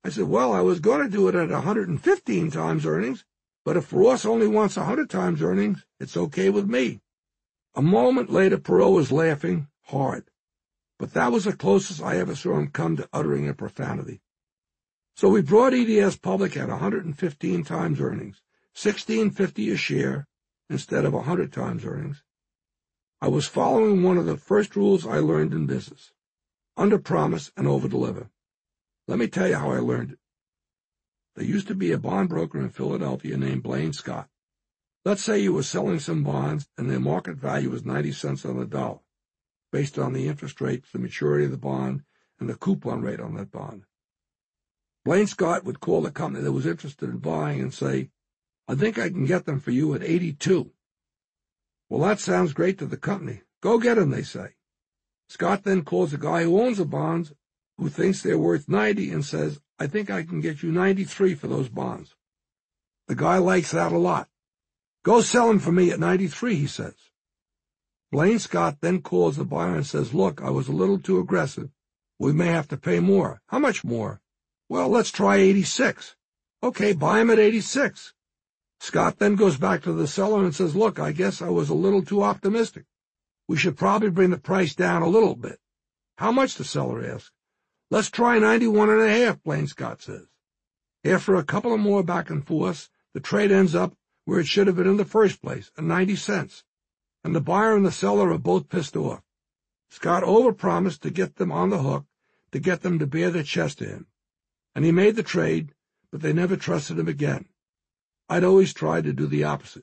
I said, well, I was going to do it at 115 times earnings, but if Ross only wants 100 times earnings, it's okay with me. A moment later, Perot was laughing hard, but that was the closest I ever saw him come to uttering a profanity. So we brought EDS public at 115 times earnings, $16.50 a share instead of 100 times earnings. I was following one of the first rules I learned in business: under-promise and over-deliver. Let me tell you how I learned it. There used to be a bond broker in Philadelphia named Blaine Scott. Let's say you were selling some bonds and their market value was 90 cents on the dollar, based on the interest rate, the maturity of the bond, and the coupon rate on that bond. Blaine Scott would call the company that was interested in buying and say, I think I can get them for you at 82. Well, that sounds great to the company. Go get them, they say. Scott then calls the guy who owns the bonds, who thinks they're worth 90, and says, I think I can get you 93 for those bonds. The guy likes that a lot. Go sell them for me at 93, he says. Blaine Scott then calls the buyer and says, look, I was a little too aggressive. We may have to pay more. How much more? Well, let's try 86. Okay, buy him at 86. Scott then goes back to the seller and says, look, I guess I was a little too optimistic. We should probably bring the price down a little bit. How much, the seller asks. Let's try 91.5, Blaine Scott says. After a couple of more back and forths, the trade ends up where it should have been in the first place, at 90 cents. And the buyer and the seller are both pissed off. Scott overpromised to get them on the hook, to get them to bare their chest to him. And he made the trade, but they never trusted him again. I'd always tried to do the opposite.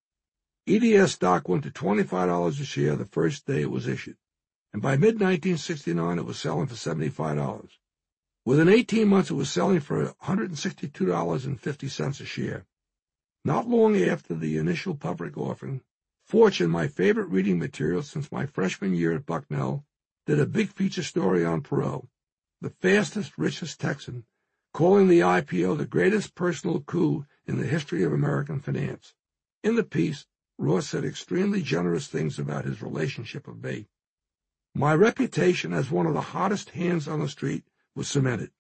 EDS stock went to $25 a share the first day it was issued, and by mid-1969 it was selling for $75. Within 18 months it was selling for $162.50 a share. Not long after the initial public offering, Fortune, my favorite reading material since my freshman year at Bucknell, did a big feature story on Perot, the fastest, richest Texan, calling the IPO the greatest personal coup in the history of American finance. In the piece, Ross said extremely generous things about his relationship with me. My reputation as one of the hottest hands on the street was cemented.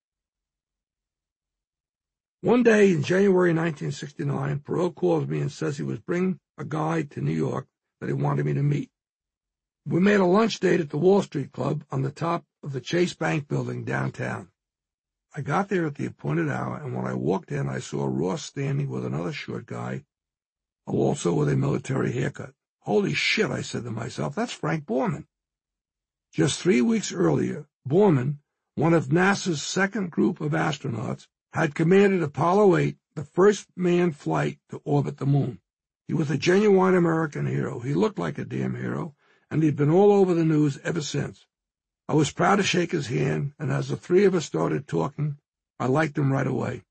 One day in January 1969, Perot calls me and says he was bringing a guy to New York that he wanted me to meet. We made a lunch date at the Wall Street Club on the top of the Chase Bank building downtown. I got there at the appointed hour, and when I walked in, I saw Ross standing with another short guy, also with a military haircut. Holy shit, I said to myself, that's Frank Borman. Just 3 weeks earlier, Borman, one of NASA's second group of astronauts, had commanded Apollo 8, the first manned flight to orbit the moon. He was a genuine American hero. He looked like a damn hero, and he'd been all over the news ever since. I was proud to shake his hand, and as the three of us started talking, I liked him right away.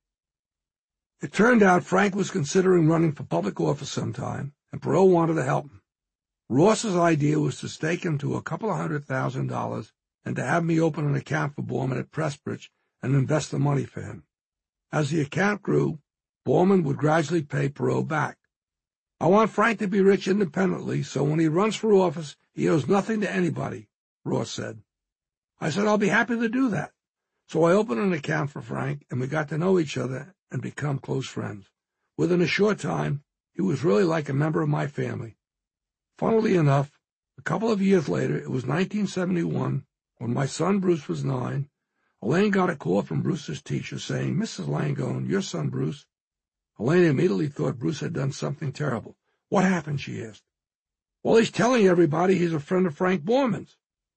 It turned out Frank was considering running for public office sometime, and Perot wanted to help him. Ross's idea was to stake him to a couple of $100,000 and to have me open an account for Borman at Pressbridge and invest the money for him. As the account grew, Borman would gradually pay Perot back. I want Frank to be rich independently, so when he runs for office, he owes nothing to anybody, Ross said. I said, I'll be happy to do that. So I opened an account for Frank, and we got to know each other and become close friends. Within a short time, he was really like a member of my family. Funnily enough, a couple of years later, it was 1971, when my son Bruce was 9, Elaine got a call from Bruce's teacher saying, Mrs. Langone, your son Bruce. Elaine immediately thought Bruce had done something terrible. What happened, she asked. Well, he's telling everybody he's a friend of Frank Borman's.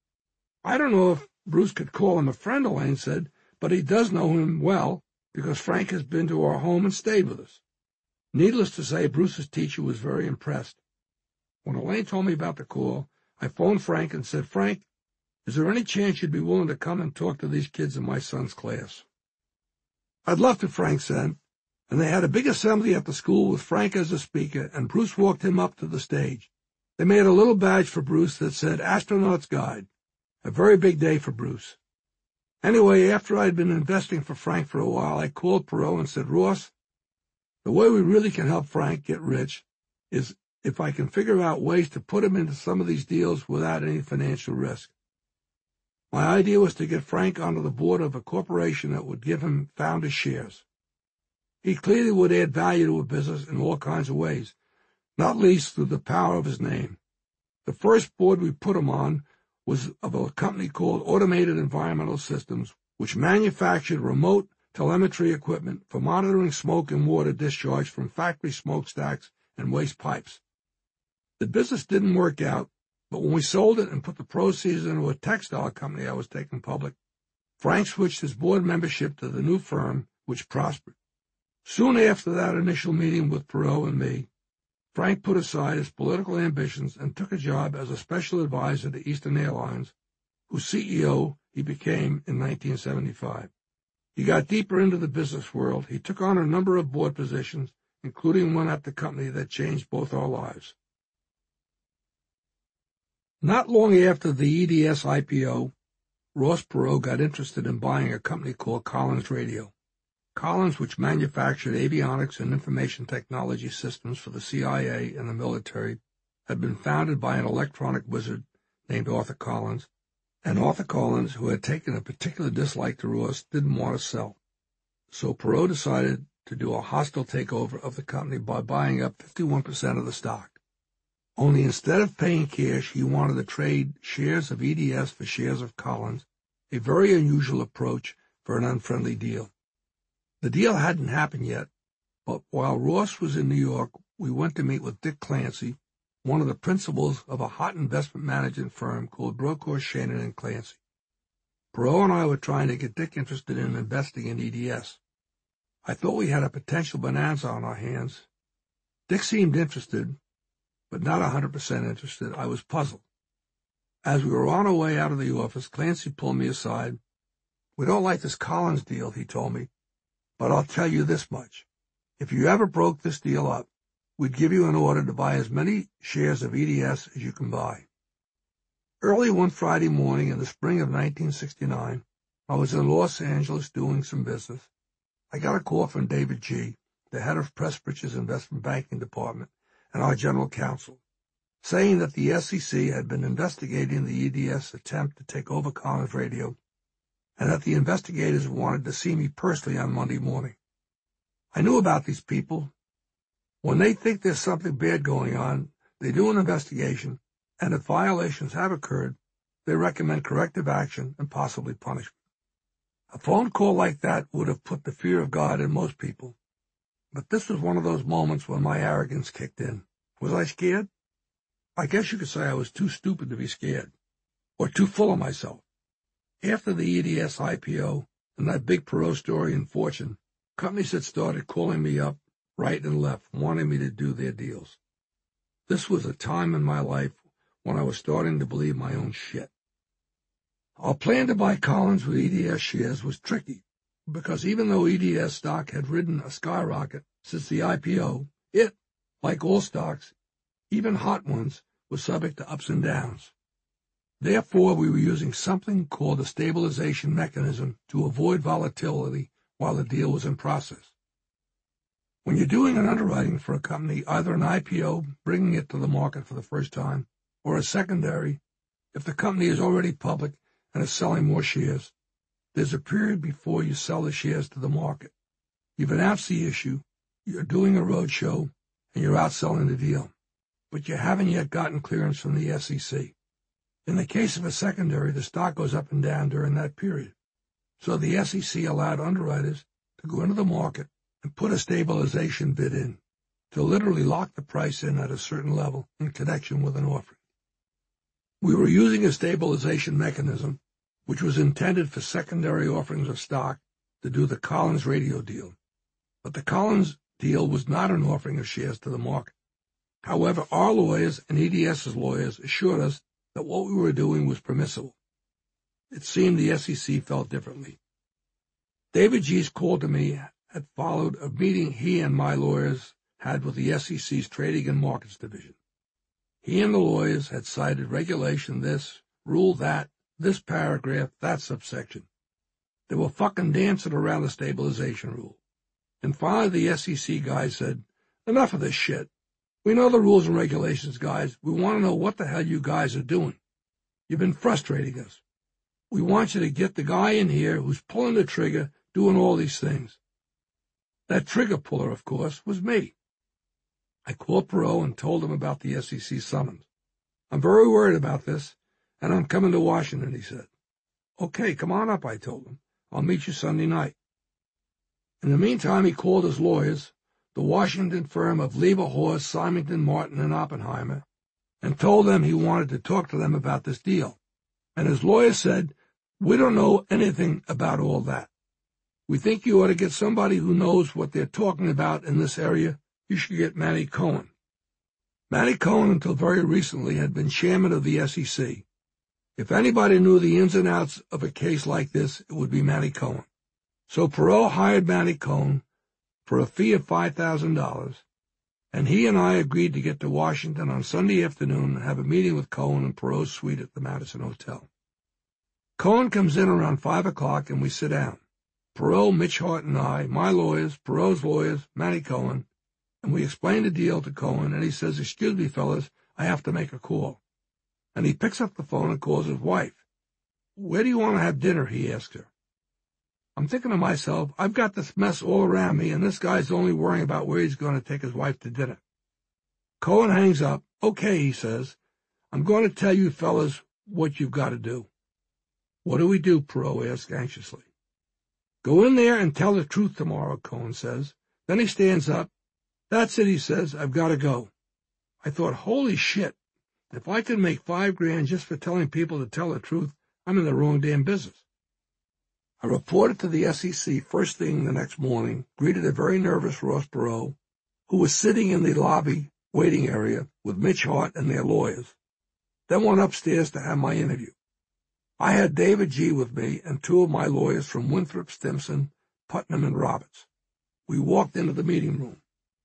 I don't know if Bruce could call him a friend, Elaine said, but he does know him well because Frank has been to our home and stayed with us. Needless to say, Bruce's teacher was very impressed. When Elaine told me about the call, I phoned Frank and said, Frank, is there any chance you'd be willing to come and talk to these kids in my son's class? I'd love to, Frank said, and they had a big assembly at the school with Frank as a speaker, and Bruce walked him up to the stage. They made a little badge for Bruce that said Astronaut's Guide, a very big day for Bruce. Anyway, after I'd been investing for Frank for a while, I called Perot and said, Ross, the way we really can help Frank get rich is if I can figure out ways to put him into some of these deals without any financial risk. My idea was to get Frank onto the board of a corporation that would give him founder shares. He clearly would add value to a business in all kinds of ways, not least through the power of his name. The first board we put him on was of a company called Automated Environmental Systems, which manufactured remote telemetry equipment for monitoring smoke and water discharge from factory smokestacks and waste pipes. The business didn't work out, but when we sold it and put the proceeds into a textile company I was taking public, Frank switched his board membership to the new firm, which prospered. Soon after that initial meeting with Perot and me, Frank put aside his political ambitions and took a job as a special advisor to Eastern Airlines, whose CEO he became in 1975. He got deeper into the business world. He took on a number of board positions, including one at the company that changed both our lives. Not long after the EDS IPO, Ross Perot got interested in buying a company called Collins Radio. Collins, which manufactured avionics and information technology systems for the CIA and the military, had been founded by an electronic wizard named Arthur Collins, and Arthur Collins, who had taken a particular dislike to Ross, didn't want to sell. So Perot decided to do a hostile takeover of the company by buying up 51% of the stock. Only instead of paying cash, he wanted to trade shares of EDS for shares of Collins, a very unusual approach for an unfriendly deal. The deal hadn't happened yet, but while Ross was in New York, we went to meet with Dick Clancy, one of the principals of a hot investment management firm called Brokaw, Shannon & Clancy. Perot and I were trying to get Dick interested in investing in EDS. I thought we had a potential bonanza on our hands. Dick seemed interested, but not 100% interested. I was puzzled. As we were on our way out of the office, Clancy pulled me aside. "We don't like this Collins deal," he told me, "but I'll tell you this much. If you ever broke this deal up, we'd give you an order to buy as many shares of EDS as you can buy." Early one Friday morning in the spring of 1969, I was in Los Angeles doing some business. I got a call from David G., the head of Pressbridge's investment banking department and our general counsel, saying that the SEC had been investigating the EDS attempt to take over Collins Radio, and that the investigators wanted to see me personally on Monday morning. I knew about these people. When they think there's something bad going on, they do an investigation, and if violations have occurred, they recommend corrective action and possibly punishment. A phone call like that would have put the fear of God in most people, but this was one of those moments when my arrogance kicked in. Was I scared? I guess you could say I was too stupid to be scared, or too full of myself. After the EDS IPO and that big Perot story and fortune, companies had started calling me up right and left, wanting me to do their deals. This was a time in my life when I was starting to believe my own shit. Our plan to buy Collins with EDS shares was tricky, because even though EDS stock had ridden a skyrocket since the IPO, it, like all stocks, even hot ones, was subject to ups and downs. Therefore, we were using something called a stabilization mechanism to avoid volatility while the deal was in process. When you're doing an underwriting for a company, either an IPO, bringing it to the market for the first time, or a secondary, if the company is already public and is selling more shares, there's a period before you sell the shares to the market. You've announced the issue, you're doing a roadshow, and you're out selling the deal, but you haven't yet gotten clearance from the SEC. In the case of a secondary, the stock goes up and down during that period. So the SEC allowed underwriters to go into the market and put a stabilization bid in, to literally lock the price in at a certain level in connection with an offering. We were using a stabilization mechanism, which was intended for secondary offerings of stock to do the Collins Radio deal. But the Collins deal was not an offering of shares to the market. However, our lawyers and EDS's lawyers assured us that what we were doing was permissible. It seemed the SEC felt differently. David G's call to me had followed a meeting he and my lawyers had with the SEC's Trading and Markets Division. He and the lawyers had cited regulation this, rule that, this paragraph, that subsection. They were fucking dancing around the stabilization rule. And finally the SEC guy said, "Enough of this shit. We know the rules and regulations, guys. We want to know what the hell you guys are doing. You've been frustrating us. We want you to get the guy in here who's pulling the trigger, doing all these things. That trigger puller, of course, was me. I called Perot and told him about the SEC summons. I'm very worried about this, and I'm coming to Washington, he said. Okay, come on up, I told him. I'll meet you Sunday night. In the meantime, he called his lawyers, the Washington firm of Leverhorst, Symington, Martin, and Oppenheimer, and told them he wanted to talk to them about this deal. And his lawyer said, we don't know anything about all that. We think you ought to get somebody who knows what they're talking about in this area. You should get Manny Cohen. Manny Cohen, until very recently, had been chairman of the SEC. If anybody knew the ins and outs of a case like this, it would be Manny Cohen. So Perot hired Manny Cohen for a fee of $5,000, and he and I agreed to get to Washington on Sunday afternoon and have a meeting with Cohen in Perot's suite at the Madison Hotel. Cohen comes in around 5 o'clock, and we sit down. Perot, Mitch Hart, and I, my lawyers, Perot's lawyers, Manny Cohen, and we explain the deal to Cohen, and he says, excuse me, fellas, I have to make a call. And he picks up the phone and calls his wife. Where do you want to have dinner, he asks her. I'm thinking to myself, I've got this mess all around me, and this guy's only worrying about where he's going to take his wife to dinner. Cohen hangs up. Okay, he says, I'm going to tell you fellas what you've got to do. What do we do, Perot asks anxiously. Go in there and tell the truth tomorrow, Cohen says. Then he stands up. That's it, he says. I've got to go. I thought, holy shit. If I could make $5,000 just for telling people to tell the truth, I'm in the wrong damn business. I reported to the SEC first thing the next morning, greeted a very nervous Ross Perot, who was sitting in the lobby waiting area with Mitch Hart and their lawyers, then went upstairs to have my interview. I had David G. with me and two of my lawyers from Winthrop, Stimson, Putnam, and Roberts. We walked into the meeting room.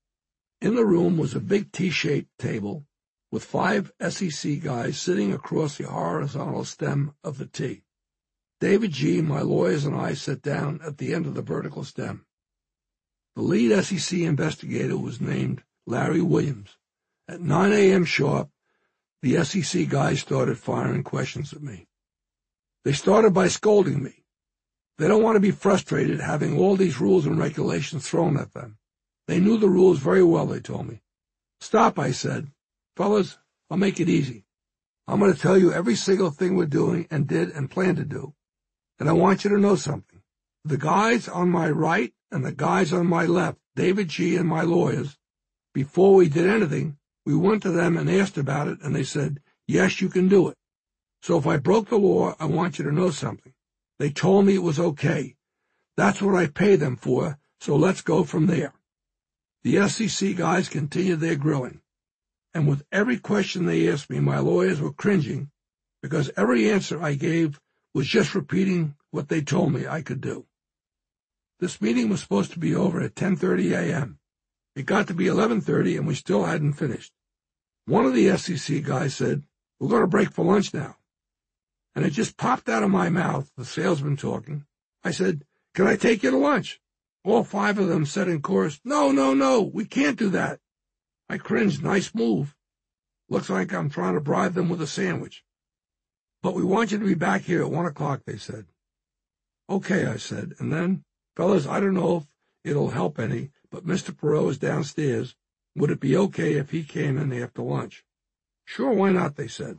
In the room was a big T-shaped table with 5 SEC guys sitting across the horizontal stem of the T. David G., my lawyers, and I sat down at the end of the vertical stem. The lead SEC investigator was named Larry Williams. At 9 a.m. sharp, the SEC guys started firing questions at me. They started by scolding me. They don't want to be frustrated having all these rules and regulations thrown at them. They knew the rules very well, they told me. Stop, I said. Fellas, I'll make it easy. I'm going to tell you every single thing we're doing and did and plan to do. And I want you to know something. The guys on my right and the guys on my left, David G. and my lawyers, before we did anything, we went to them and asked about it, and they said, yes, you can do it. So if I broke the law, I want you to know something. They told me it was okay. That's what I pay them for, so let's go from there. The SEC guys continued their grilling. And with every question they asked me, my lawyers were cringing, because every answer I gave was just repeating what they told me I could do. This meeting was supposed to be over at 10:30 a.m. It got to be 11:30, and we still hadn't finished. One of the SEC guys said, we're going to break for lunch now. And it just popped out of my mouth, the salesman talking. I said, can I take you to lunch? All 5 of them said in chorus, no, we can't do that. I cringed. Nice move. Looks like I'm trying to bribe them with a sandwich. But we want you to be back here at 1 o'clock, they said. Okay, I said. And then, fellas, I don't know if it'll help any, but Mr. Perot is downstairs. Would it be okay if he came in after lunch? Sure, why not, they said.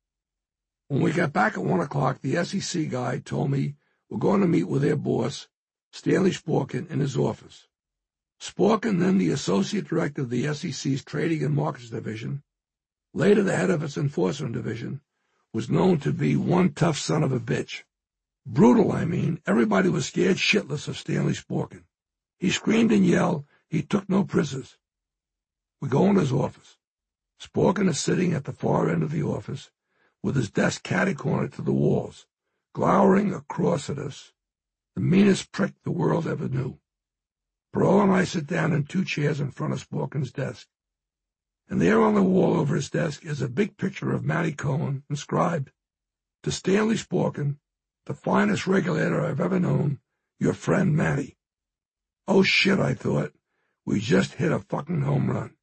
When we got back at 1 o'clock, the SEC guy told me we're going to meet with their boss, Stanley Sporkin, in his office. Sporkin, then the associate director of the SEC's Trading and Markets Division, later the head of its Enforcement Division, was known to be one tough son of a bitch. Brutal, I mean. Everybody was scared shitless of Stanley Sporkin. He screamed and yelled. He took no prisoners. We go in his office. Sporkin is sitting at the far end of the office, with his desk catty-cornered to the walls, glowering across at us, the meanest prick the world ever knew. Perot and I sit down in 2 chairs in front of Sporkin's desk. And there on the wall over his desk is a big picture of Manny Cohen, inscribed, to Stanley Sporkin, the finest regulator I've ever known, your friend Manny. Oh shit, I thought, we just hit a fucking home run.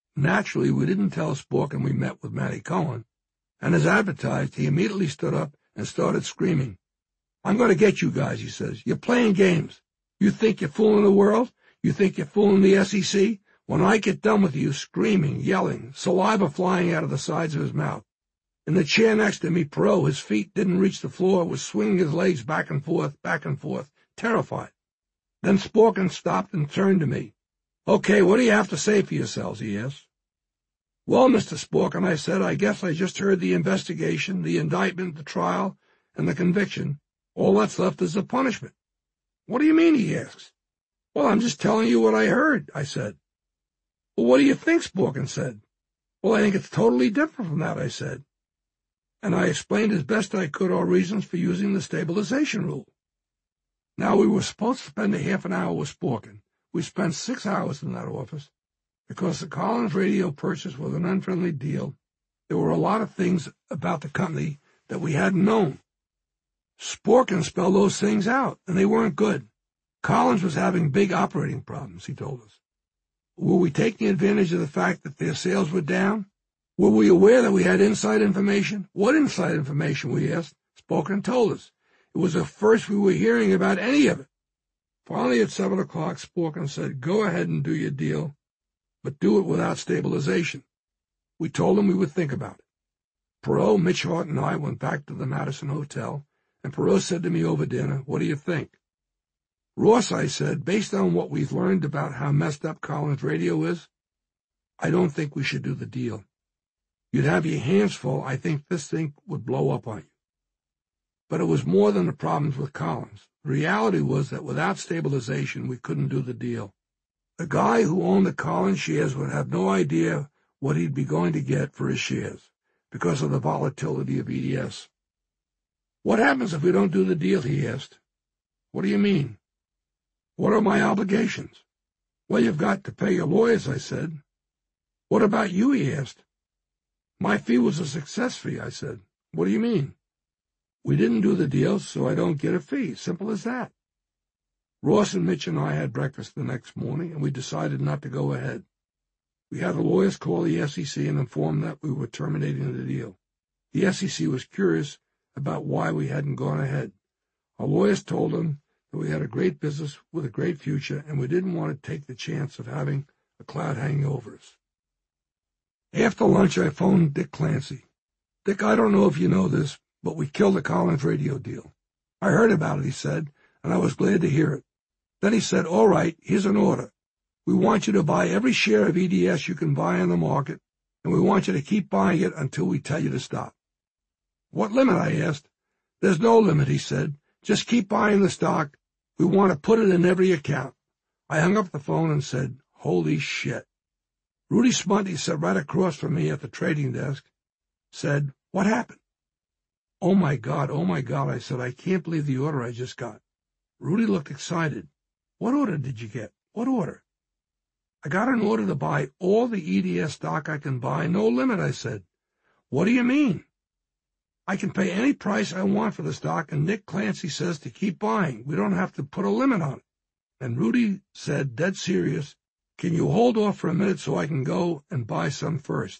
Naturally, we didn't tell Sporkin we met with Manny Cohen, and as advertised, he immediately stood up and started screaming. "I'm going to get you guys," he says. "You're playing games. You think you're fooling the world? You think you're fooling the SEC? When I get done with you," screaming, yelling, saliva flying out of the sides of his mouth. In the chair next to me, Perot, his feet didn't reach the floor, was swinging his legs back and forth, terrified. Then Sporkin stopped and turned to me. "Okay, what do you have to say for yourselves?" he asked. "Well, Mr. Sporkin," I said, "I guess I just heard the investigation, the indictment, the trial, and the conviction. All that's left is the punishment." "What do you mean?" he asks. "Well, I'm just telling you what I heard," I said. "Well, what do you think?" Sporkin said. "Well, I think it's totally different from that," I said. And I explained as best I could our reasons for using the stabilization rule. Now, we were supposed to spend a half an hour with Sporkin. We spent 6 hours in that office. Because the Collins radio purchase was an unfriendly deal, there were a lot of things about the company that we hadn't known. Sporkin spelled those things out, and they weren't good. Collins was having big operating problems, he told us. Were we taking advantage of the fact that their sales were down? Were we aware that we had inside information? What inside information, we asked. Sporkin told us. It was the first we were hearing about any of it. Finally, at 7 o'clock, Sporkin said, "Go ahead and do your deal, but do it without stabilization." We told him we would think about it. Perot, Mitch Hart, and I went back to the Madison Hotel, and Perot said to me over dinner, "What do you think?" "Ross," I said, "based on what we've learned about how messed up Collins Radio is, I don't think we should do the deal. You'd have your hands full. I think this thing would blow up on you." But it was more than the problems with Collins. The reality was that without stabilization, we couldn't do the deal. The guy who owned the Collins shares would have no idea what he'd be going to get for his shares because of the volatility of EDS. "What happens if we don't do the deal?" he asked. "What do you mean?" "What are my obligations?" "Well, you've got to pay your lawyers," I said. "What about you?" he asked. "My fee was a success fee," I said. "What do you mean?" "We didn't do the deal, so I don't get a fee. Simple as that." Ross and Mitch and I had breakfast the next morning, and we decided not to go ahead. We had the lawyers call the SEC and inform them that we were terminating the deal. The SEC was curious about why we hadn't gone ahead. Our lawyers told them that we had a great business with a great future, and we didn't want to take the chance of having a cloud hanging over us. After lunch, I phoned Dick Clancy. "Dick, I don't know if you know this, but we killed the Collins radio deal." "I heard about it," he said, "and I was glad to hear it." Then he said, "All right, here's an order. We want you to buy every share of EDS you can buy on the market, and we want you to keep buying it until we tell you to stop." "What limit?" I asked. "There's no limit," he said. "Just keep buying the stock. We want to put it in every account." I hung up the phone and said, "Holy shit." Rudy Spunty sat right across from me at the trading desk, said, "What happened?" Oh my God, I said, "I can't believe the order I just got." Rudy looked excited. "What order did you get?" "What order?" "I got an order to buy all the EDS stock I can buy, no limit," I said. "What do you mean?" "I can pay any price I want for the stock, and Nick Clancy says to keep buying. We don't have to put a limit on it." And Rudy said, dead serious, "Can you hold off for a minute so I can go and buy some first?"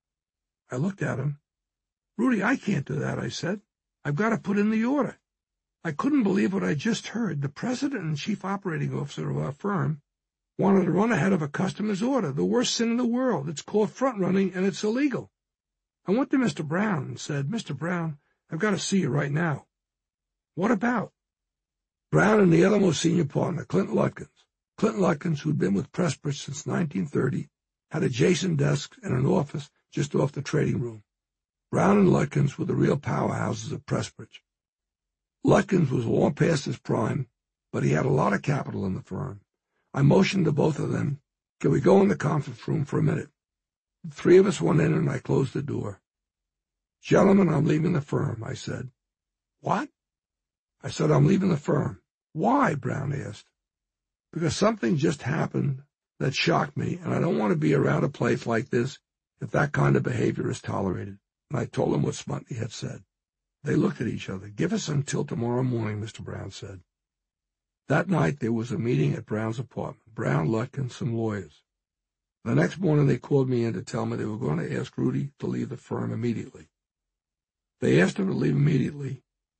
I looked at him. "Rudy, I can't do that," I said. "I've got to put in the order." I couldn't believe what I just heard. The president and chief operating officer of our firm wanted to run ahead of a customer's order, the worst sin in the world. It's called front-running, and it's illegal. I went to Mr. Brown and said, "Mr. Brown, I've got to see you right now." "What about?" Brown and the other most senior partner, Clint Lutkins. Clint Lutkins, who'd been with Pressbridge since 1930, had adjacent desks and an office just off the trading room. Brown and Lutkins were the real powerhouses of Pressbridge. Lutkins was long past his prime, but he had a lot of capital in the firm. I motioned to both of them, "Can we go in the conference room for a minute?" The three of us went in, and I closed the door. "Gentlemen, I'm leaving the firm," I said. "What?" I said, "I'm leaving the firm." "Why?" Brown asked. "Because something just happened that shocked me, and I don't want to be around a place like this if that kind of behavior is tolerated." And I told them what Spunty had said. They looked at each other. "Give us until tomorrow morning," Mr. Brown said. That night there was a meeting at Brown's apartment. Brown, Lutkins, some lawyers. The next morning they called me in to tell me they were going to ask Rudy to leave the firm immediately. They asked him to leave immediately,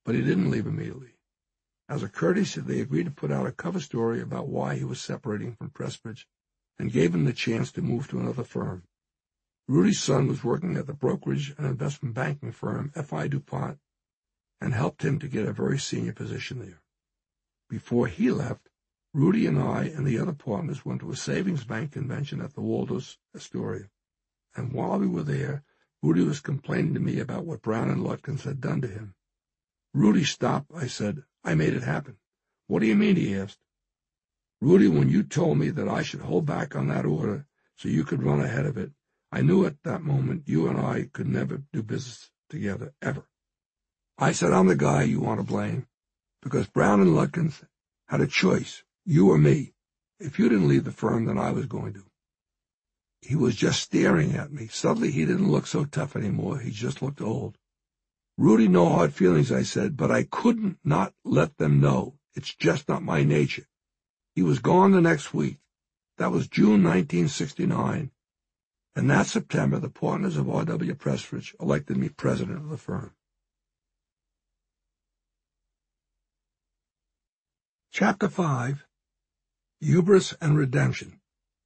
but he didn't leave immediately. As a courtesy, they agreed to put out a cover story about why he was separating from Prestbridge and gave him the chance to move to another firm. Rudy's son was working at the brokerage and investment banking firm F.I. DuPont and helped him to get a very senior position there. Before he left, Rudy and I and the other partners went to a savings bank convention at the Waldorf Astoria. And while we were there, Rudy was complaining to me about what Brown and Lutkins had done to him. "Rudy, stop," I said. "I made it happen." "What do you mean?" he asked. "Rudy, when you told me that I should hold back on that order so you could run ahead of it, I knew at that moment you and I could never do business together, ever. I said, I'm the guy you want to blame, because Brown and Lutkins had a choice, you or me. If you didn't leave the firm, then I was going to." He was just staring at me. Suddenly he didn't look so tough anymore. He just looked old. "Rudy, no hard feelings," I said, "but I couldn't not let them know. It's just not my nature." He was gone the next week. That was June 1969. And that September, the partners of R.W. Prestbridge elected me president of the firm. Chapter 5, Hubris and Redemption.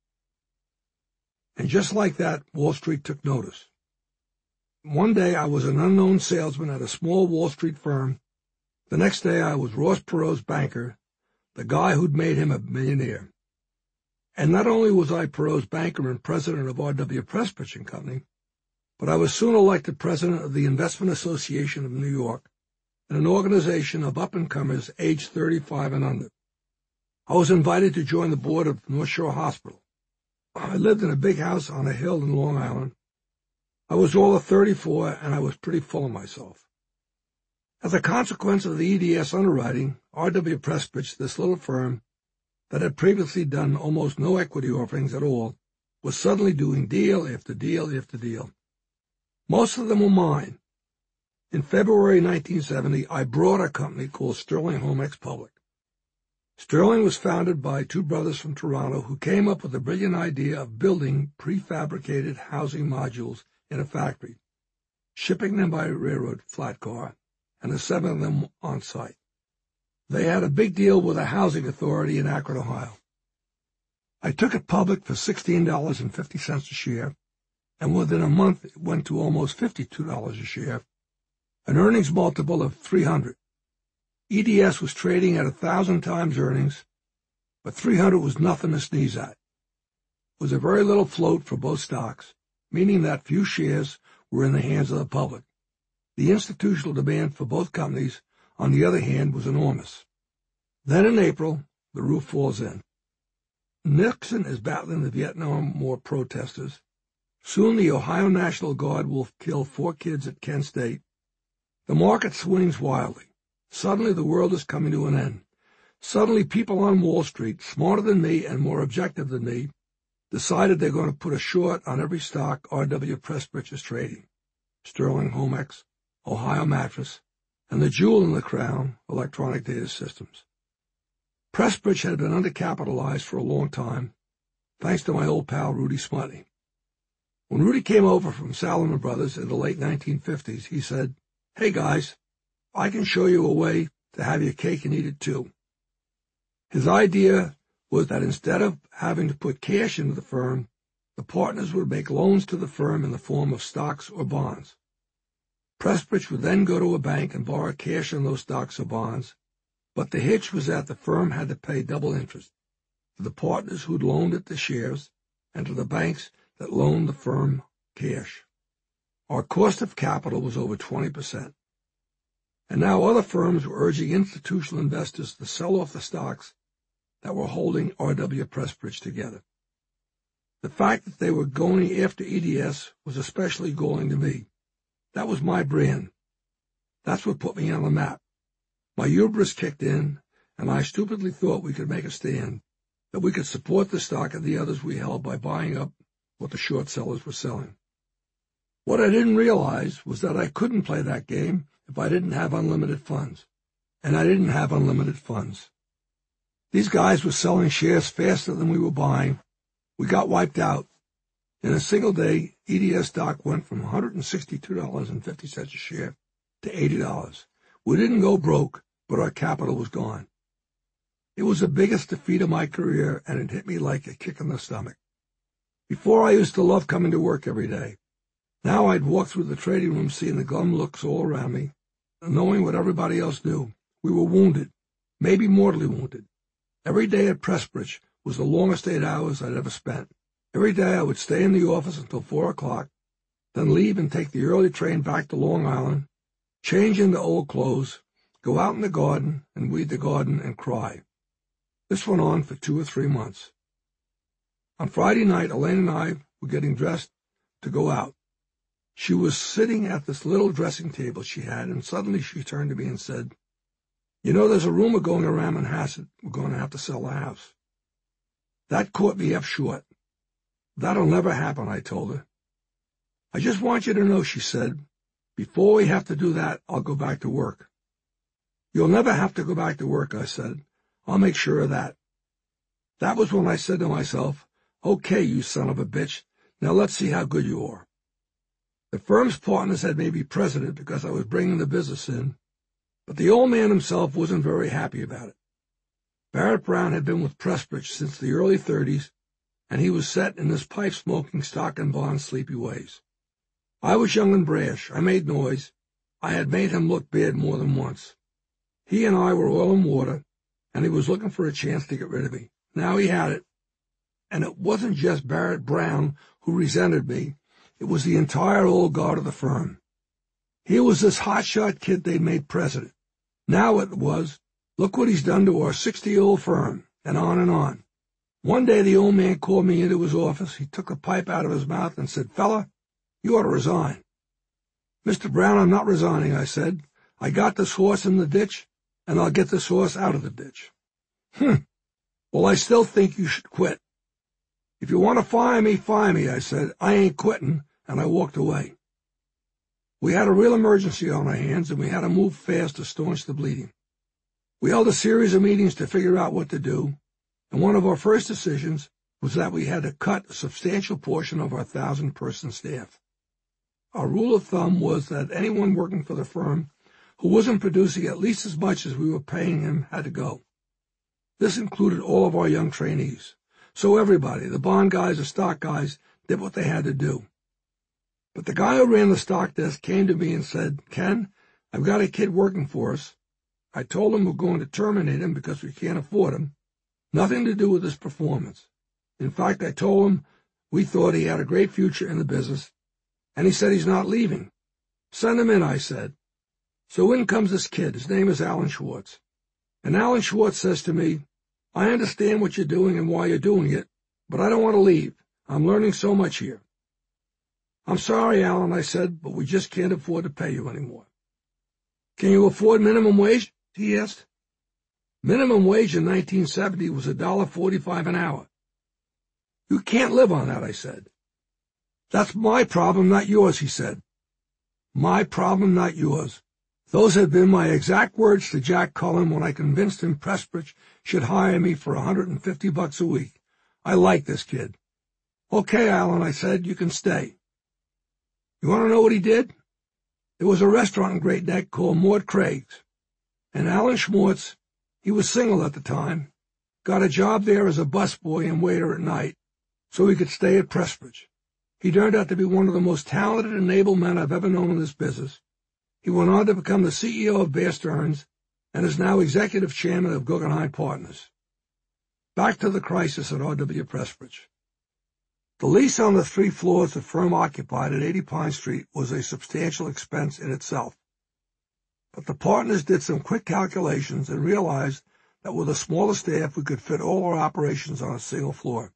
And just like that, Wall Street took notice. One day I was an unknown salesman at a small Wall Street firm. The next day I was Ross Perot's banker, the guy who'd made him a millionaire. And not only was I Perot's banker and president of R.W. Prestbridge & Company, but I was soon elected president of the Investment Association of New York, an organization of up-and-comers aged 35 and under. I was invited to join the board of North Shore Hospital. I lived in a big house on a hill in Long Island. I was all of 34, and I was pretty full of myself. As a consequence of the EDS underwriting, R.W. Prestbridge, this little firm that had previously done almost no equity offerings at all, was suddenly doing deal after deal after deal. Most of them were mine. In February 1970, I brought a company called Sterling Homex public. Sterling was founded by two brothers from Toronto who came up with the brilliant idea of building prefabricated housing modules in a factory, shipping them by railroad flat car, and assembling them on site. They had a big deal with a housing authority in Akron, Ohio. I took it public for $16.50 a share, and within a month it went to almost $52 a share, an earnings multiple of 300. EDS was trading at 1,000 times earnings, but 300 was nothing to sneeze at. It was a very little float for both stocks, meaning that few shares were in the hands of the public. The institutional demand for both companies, on the other hand, was enormous. Then in April, the roof falls in. Nixon is battling the Vietnam War protesters. Soon the Ohio National Guard will kill 4 kids at Kent State. The market swings wildly. Suddenly the world is coming to an end. Suddenly people on Wall Street, smarter than me and more objective than me, decided they're going to put a short on every stock R.W. Prestbridge is trading. Sterling Homex, Ohio Mattress, and the jewel in the crown, Electronic Data Systems. Prestbridge had been undercapitalized for a long time, thanks to my old pal Rudy Smutney. When Rudy came over from Salomon Brothers in the late 1950s, he said, "Hey guys, I can show you a way to have your cake and eat it too." His idea was that instead of having to put cash into the firm, the partners would make loans to the firm in the form of stocks or bonds. Prestbridge would then go to a bank and borrow cash on those stocks or bonds, but the hitch was that the firm had to pay double interest to the partners who'd loaned it the shares and to the banks that loaned the firm cash. Our cost of capital was over 20%. And now other firms were urging institutional investors to sell off the stocks that were holding R.W. Prestbridge together. The fact that they were going after EDS was especially galling to me. That was my brand. That's what put me on the map. My hubris kicked in, and I stupidly thought we could make a stand, that we could support the stock of the others we held by buying up what the short sellers were selling. What I didn't realize was that I couldn't play that game if I didn't have unlimited funds, and I didn't have unlimited funds. These guys were selling shares faster than we were buying. We got wiped out. In a single day, EDS stock went from $162.50 a share to $80. We didn't go broke, but our capital was gone. It was the biggest defeat of my career, and it hit me like a kick in the stomach. Before, I used to love coming to work every day. Now I'd walk through the trading room seeing the glum looks all around me, and knowing what everybody else knew. We were wounded, maybe mortally wounded. Every day at Pressbridge was the longest 8 hours I'd ever spent. Every day I would stay in the office until 4 o'clock, then leave and take the early train back to Long Island, change into old clothes, go out in the garden and weed the garden and cry. This went on for 2 or 3 months. On Friday night, Elaine and I were getting dressed to go out. She was sitting at this little dressing table she had, and suddenly she turned to me and said, "You know, there's a rumor going around Manhasset we're going to have to sell the house." That caught me up short. "That'll never happen," I told her. "I just want you to know," she said, "before we have to do that, I'll go back to work." "You'll never have to go back to work," I said. "I'll make sure of that." That was when I said to myself, "Okay, you son of a bitch, now let's see how good you are." The firm's partners had made me president because I was bringing the business in, but the old man himself wasn't very happy about it. Barrett Brown had been with Pressbridge since the early 30s, and he was set in his pipe-smoking, stock-and-bond sleepy ways. I was young and brash. I made noise. I had made him look bad more than once. He and I were oil and water, and he was looking for a chance to get rid of me. Now he had it. And it wasn't just Barrett Brown who resented me. It was the entire old guard of the firm. Here was this hotshot kid they'd made president. Now it was, "Look what he's done to our 60-year-old firm," and on and on. One day the old man called me into his office. He took a pipe out of his mouth and said, "Fella, you ought to resign." "Mr. Brown, I'm not resigning," I said. "I got this horse in the ditch, and I'll get this horse out of the ditch." "Well, I still think you should quit." "If you want to fire me, I said. "I ain't quitting," and I walked away. We had a real emergency on our hands, and we had to move fast to staunch the bleeding. We held a series of meetings to figure out what to do, and one of our first decisions was that we had to cut a substantial portion of our 1,000-person staff. Our rule of thumb was that anyone working for the firm who wasn't producing at least as much as we were paying him had to go. This included all of our young trainees. So everybody, the bond guys, the stock guys, did what they had to do. But the guy who ran the stock desk came to me and said, "Ken, I've got a kid working for us. I told him we're going to terminate him because we can't afford him. Nothing to do with his performance. In fact, I told him we thought he had a great future in the business, and he said he's not leaving. Send him in," I said. So in comes this kid. His name is Alan Schwartz. And Alan Schwartz says to me, "I understand what you're doing and why you're doing it, but I don't want to leave. I'm learning so much here." "I'm sorry, Alan," I said, "but we just can't afford to pay you anymore." "Can you afford minimum wage?" he asked. Minimum wage in 1970 was $1.45 an hour. "You can't live on that," I said. "That's my problem, not yours," he said. My problem, not yours. Those had been my exact words to Jack Cullen when I convinced him Pressbridge should hire me for $150 a week. I like this kid. "Okay, Alan," I said, "you can stay." You want to know what he did? There was a restaurant in Great Neck called Maud Craig's, and Alan Schwartz, he was single at the time, got a job there as a busboy and waiter at night so he could stay at Pressbridge. He turned out to be one of the most talented and able men I've ever known in this business. He went on to become the CEO of Bear Stearns and is now executive chairman of Guggenheim Partners. Back to the crisis at R.W. Pressbridge. The lease on the 3 floors the firm occupied at 80 Pine Street was a substantial expense in itself. But the partners did some quick calculations and realized that with a smaller staff we could fit all our operations on a single floor.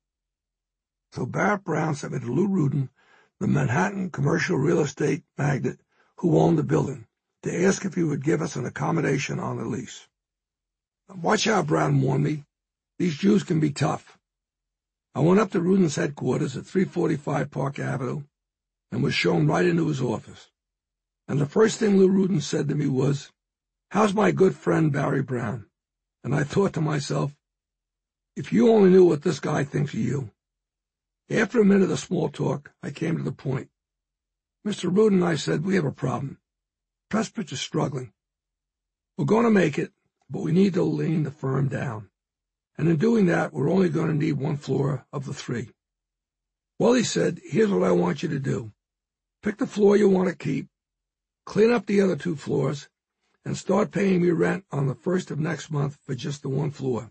So Barrett Brown sent me to Lou Rudin, the Manhattan commercial real estate magnate who owned the building, to ask if he would give us an accommodation on the lease. "Watch out," Brown warned me. "These Jews can be tough." I went up to Rudin's headquarters at 345 Park Avenue and was shown right into his office. And the first thing Lou Rudin said to me was, "How's my good friend Barry Brown?" And I thought to myself, if you only knew what this guy thinks of you. After a minute of small talk, I came to the point. "Mr. Rudin," I said, "we have a problem. Pressbridge is struggling. We're going to make it, but we need to lean the firm down. And in doing that, we're only going to need one floor of the 3. Well, he said, here's what I want you to do. Pick the floor you want to keep, clean up the other 2 floors, and start paying me rent on the 1st of next month for just the 1 floor.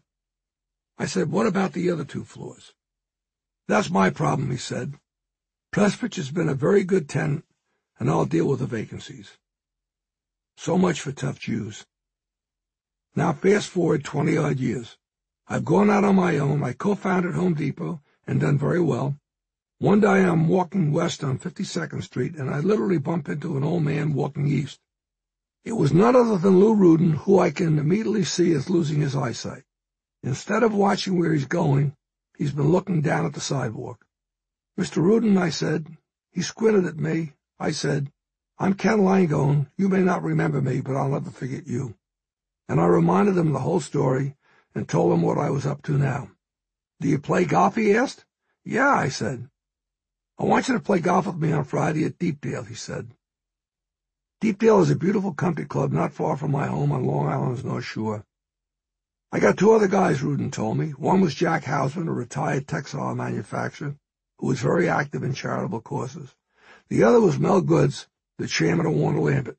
I said, what about the other 2 floors? That's my problem, he said. Prestwich has been a very good tenant, and I'll deal with the vacancies. So much for tough Jews. Now fast forward 20-odd years. I've gone out on my own. I co-founded Home Depot and done very well. One day I'm walking west on 52nd Street, and I literally bump into an old man walking east. It was none other than Lou Rudin, who I can immediately see is losing his eyesight. Instead of watching where he's going, he's been looking down at the sidewalk. Mr. Rudin, I said. He squinted at me. I said, I'm Ken Langone. You may not remember me, but I'll never forget you. And I reminded him the whole story and told him what I was up to now. Do you play golf, he asked. Yeah, I said. I want you to play golf with me on Friday at Deepdale, he said. Deepdale is a beautiful country club not far from my home on Long Island's North Shore. I got 2 other guys, Rudin told me. One was Jack Hausman, a retired textile manufacturer who was very active in charitable causes. The other was Mel Goods, the chairman of Warner Lambert.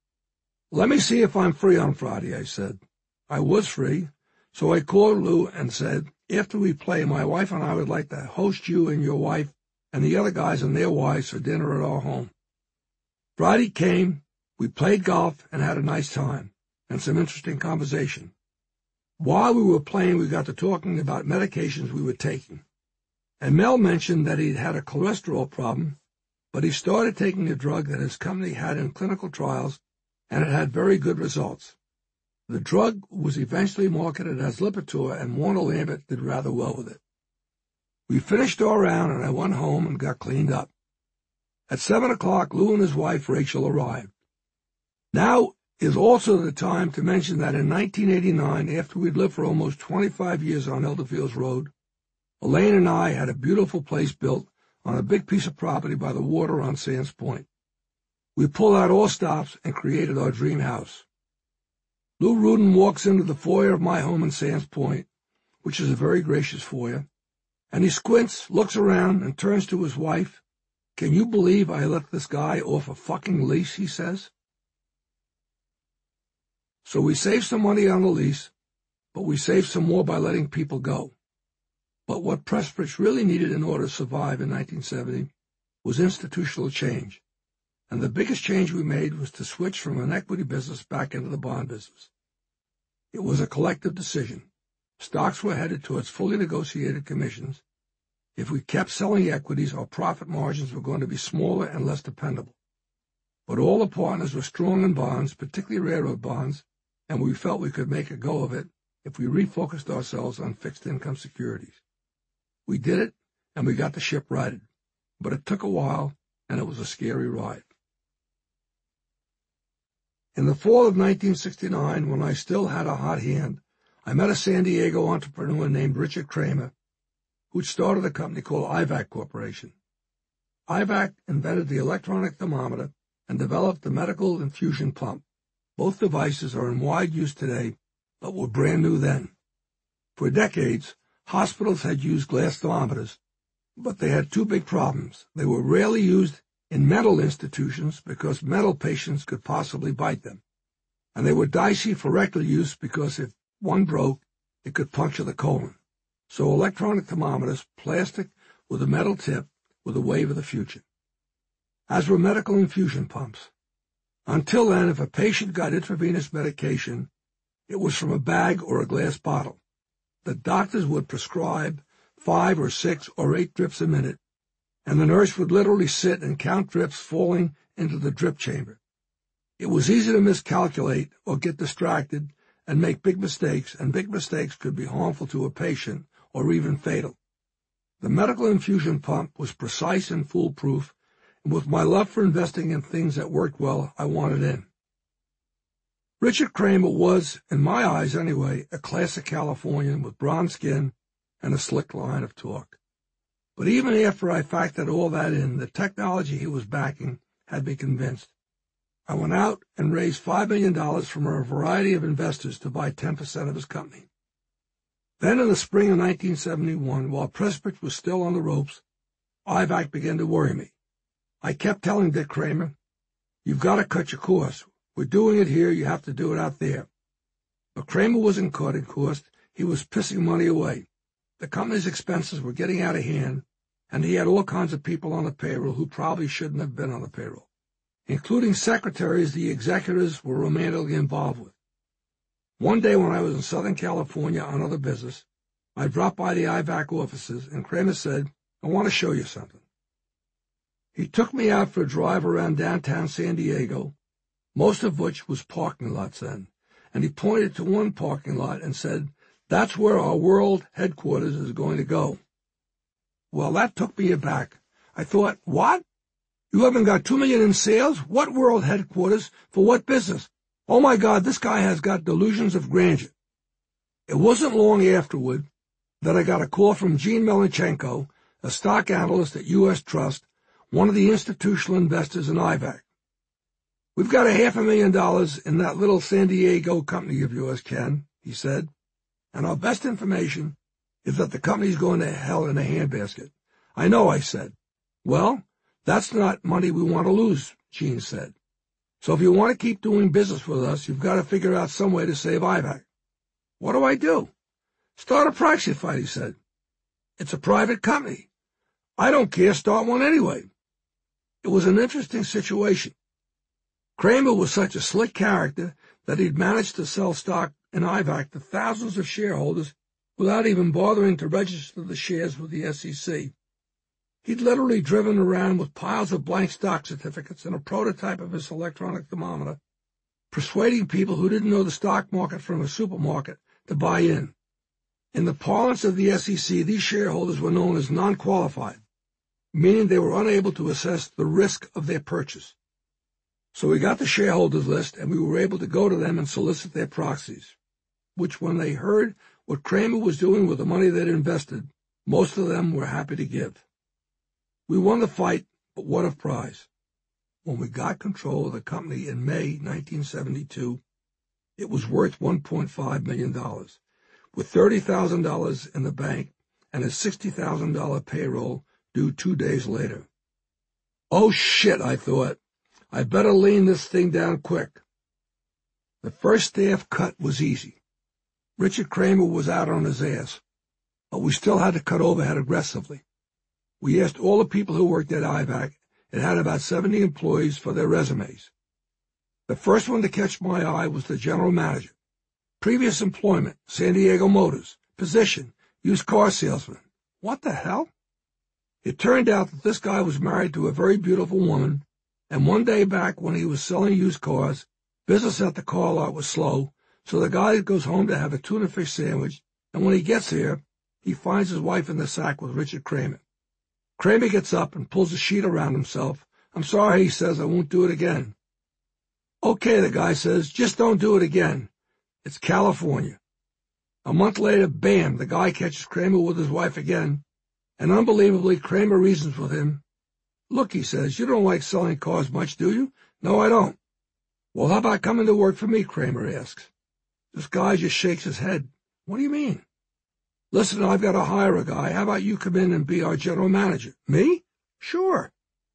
Let me see if I'm free on Friday, I said. I was free, so I called Lou and said, after we play, my wife and I would like to host you and your wife and the other guys and their wives for dinner at our home. Friday came, we played golf and had a nice time, and some interesting conversation. While we were playing, we got to talking about medications we were taking. And Mel mentioned that he'd had a cholesterol problem, but he started taking a drug that his company had in clinical trials, and it had very good results. The drug was eventually marketed as Lipitor, and Warner Lambert did rather well with it. We finished our round, and I went home and got cleaned up. At 7 o'clock, Lou and his wife, Rachel, arrived. Now is also the time to mention that in 1989, after we'd lived for almost 25 years on Elderfields Road, Elaine and I had a beautiful place built on a big piece of property by the water on Sands Point. We pulled out all stops and created our dream house. Lou Rudin walks into the foyer of my home in Sands Point, which is a very gracious foyer, and he squints, looks around, and turns to his wife. Can you believe I let this guy off a fucking lease, he says. So we saved some money on the lease, but we saved some more by letting people go. But what Prestwich really needed in order to survive in 1970 was institutional change. And the biggest change we made was to switch from an equity business back into the bond business. It was a collective decision. Stocks were headed towards fully negotiated commissions. If we kept selling equities, our profit margins were going to be smaller and less dependable. But all the partners were strong in bonds, particularly railroad bonds, and we felt we could make a go of it if we refocused ourselves on fixed income securities. We did it, and we got the ship righted. But it took a while, and it was a scary ride. In the fall of 1969, when I still had a hot hand, I met a San Diego entrepreneur named Richard Kramer, who'd started a company called IVAC Corporation. IVAC invented the electronic thermometer and developed the medical infusion pump. Both devices are in wide use today, but were brand new then. For decades, hospitals had used glass thermometers, but they had 2 big problems. They were rarely used in mental institutions because mental patients could possibly bite them, and they were dicey for rectal use because if one broke, it could puncture the colon. So electronic thermometers, plastic with a metal tip, were the wave of the future. As were medical infusion pumps. Until then, if a patient got intravenous medication, it was from a bag or a glass bottle. The doctors would prescribe 5 or 6 or 8 drips a minute, and the nurse would literally sit and count drips falling into the drip chamber. It was easy to miscalculate or get distracted and make big mistakes, and big mistakes could be harmful to a patient or even fatal. The medical infusion pump was precise and foolproof, and with my love for investing in things that worked well, I wanted in. Richard Kramer was, in my eyes anyway, a classic Californian with bronze skin and a slick line of talk. But even after I factored all that in, the technology he was backing had me convinced. I went out and raised $5 million from a variety of investors to buy 10% of his company. Then in the spring of 1971, while Prestbridge was still on the ropes, IVAC began to worry me. I kept telling Dick Kramer, "You've got to cut your costs. We're doing it here, you have to do it out there." But Kramer wasn't cutting costs, he was pissing money away. The company's expenses were getting out of hand, and he had all kinds of people on the payroll who probably shouldn't have been on the payroll, including secretaries the executives were romantically involved with. One day when I was in Southern California on other business, I dropped by the IVAC offices, and Kramer said, "I want to show you something." He took me out for a drive around downtown San Diego, most of which was parking lots then, and he pointed to one parking lot and said, "That's where our world headquarters is going to go." Well, that took me aback. I thought, what? You haven't got $2 million in sales? What world headquarters? For what business? Oh my God, this guy has got delusions of grandeur. It wasn't long afterward that I got a call from Gene Melenchenko, a stock analyst at U.S. Trust, one of the institutional investors in IVAC. "We've got $500,000 in that little San Diego company of yours, Ken," he said, "and our best information is that the company's going to hell in a handbasket." "I know," I said. "Well, that's not money we want to lose," Gene said. "So if you want to keep doing business with us, you've got to figure out some way to save IVAC." "What do I do?" "Start a proxy fight," he said. "It's a private company." "I don't care, start one anyway." It was an interesting situation. Kramer was such a slick character that he'd managed to sell stock in IVAC to thousands of shareholders without even bothering to register the shares with the SEC. He'd literally driven around with piles of blank stock certificates and a prototype of his electronic thermometer, persuading people who didn't know the stock market from a supermarket to buy in. In the parlance of the SEC, these shareholders were known as non-qualified, meaning they were unable to assess the risk of their purchase. So we got the shareholders list, and we were able to go to them and solicit their proxies, which when they heard what Kramer was doing with the money they'd invested, most of them were happy to give. We won the fight, but what a prize. When we got control of the company in May 1972, it was worth $1.5 million, with $30,000 in the bank and a $60,000 payroll due 2 days later. Oh shit, I thought. I better lean this thing down quick. The first staff cut was easy. Richard Kramer was out on his ass, but we still had to cut overhead aggressively. We asked all the people who worked at IVAC, it had about 70 employees, for their resumes. The first one to catch my eye was the general manager. Previous employment, San Diego Motors. Position, used car salesman. What the hell? It turned out that this guy was married to a very beautiful woman, and one day back when he was selling used cars, business at the car lot was slow, so the guy goes home to have a tuna fish sandwich, and when he gets here, he finds his wife in the sack with Richard Kramer. Kramer gets up and pulls a sheet around himself. "I'm sorry," he says, "I won't do it again." "Okay," the guy says, "just don't do it again. It's California." A month later, bam, the guy catches Kramer with his wife again, and unbelievably, Kramer reasons with him. "Look," he says, "you don't like selling cars much, do you?" "No, I don't." "Well, how about coming to work for me?" Kramer asks. This guy just shakes his head. "What do you mean?" "Listen, I've got to hire a guy. How about you come in and be our general manager?" "Me?" "Sure."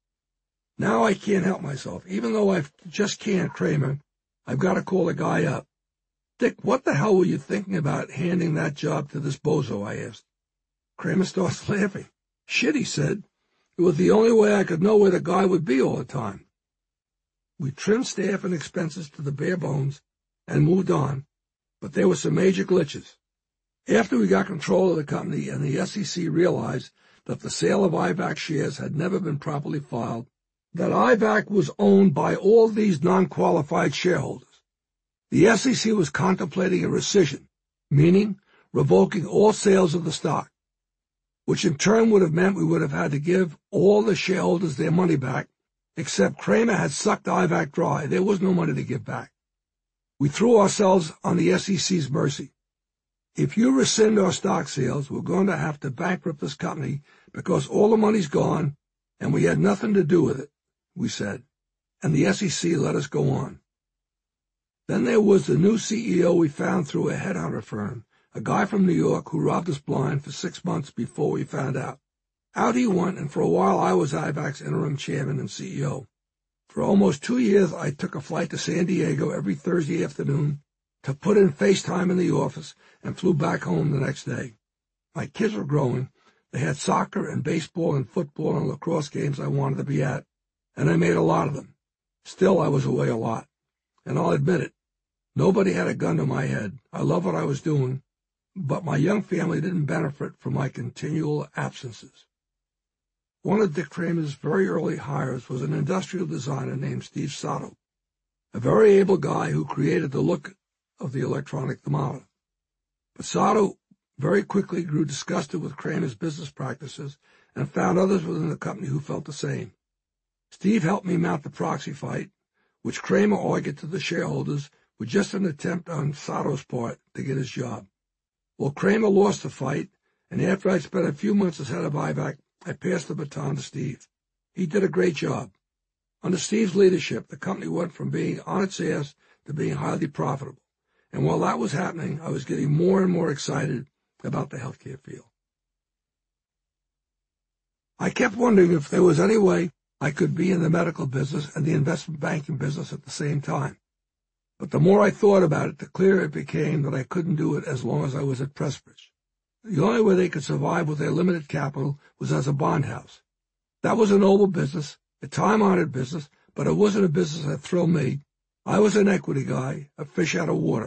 Now I can't help myself. Even though I just can't Kramer, I've got to call the guy up. "Dick, what the hell were you thinking about handing that job to this bozo?" I asked. Kramer starts laughing. "Shit," he said. "It was the only way I could know where the guy would be all the time." We trimmed staff and expenses to the bare bones and moved on, but there were some major glitches. After we got control of the company and the SEC realized that the sale of IVAC shares had never been properly filed, that IVAC was owned by all these non-qualified shareholders, the SEC was contemplating a rescission, meaning revoking all sales of the stock, which in turn would have meant we would have had to give all the shareholders their money back, except Kramer had sucked IVAC dry. There was no money to give back. We threw ourselves on the SEC's mercy. "If you rescind our stock sales, we're going to have to bankrupt this company because all the money's gone and we had nothing to do with it," we said. and the SEC let us go on. Then there was the new CEO we found through a headhunter firm, a guy from New York who robbed us blind for 6 months before we found out. Out he went, and for a while I was IVAC's interim chairman and CEO. For almost 2 years, I took a flight to San Diego every Thursday afternoon to put in FaceTime in the office and flew back home the next day. My kids were growing. They had soccer and baseball and football and lacrosse games I wanted to be at, and I made a lot of them. Still, I was away a lot. And I'll admit it, nobody had a gun to my head. I love what I was doing, but my young family didn't benefit from my continual absences. One of Dick Kramer's very early hires was an industrial designer named Steve Sato, a very able guy who created the look of the electronic thermometer. But Sato very quickly grew disgusted with Kramer's business practices and found others within the company who felt the same. Steve helped me mount the proxy fight, which Kramer argued to the shareholders was just an attempt on Sato's part to get his job. Well, Kramer lost the fight, and after I'd spent a few months as head of IVAC, I passed the baton to Steve. He did a great job. Under Steve's leadership, the company went from being on its ass to being highly profitable. And while that was happening, I was getting more and more excited about the healthcare field. I kept wondering if there was any way I could be in the medical business and the investment banking business at the same time. But the more I thought about it, the clearer it became that I couldn't do it as long as I was at Pressbridge. The only way they could survive with their limited capital was as a bond house. That was a noble business, a time-honored business, but it wasn't a business that thrilled me. I was an equity guy, a fish out of water.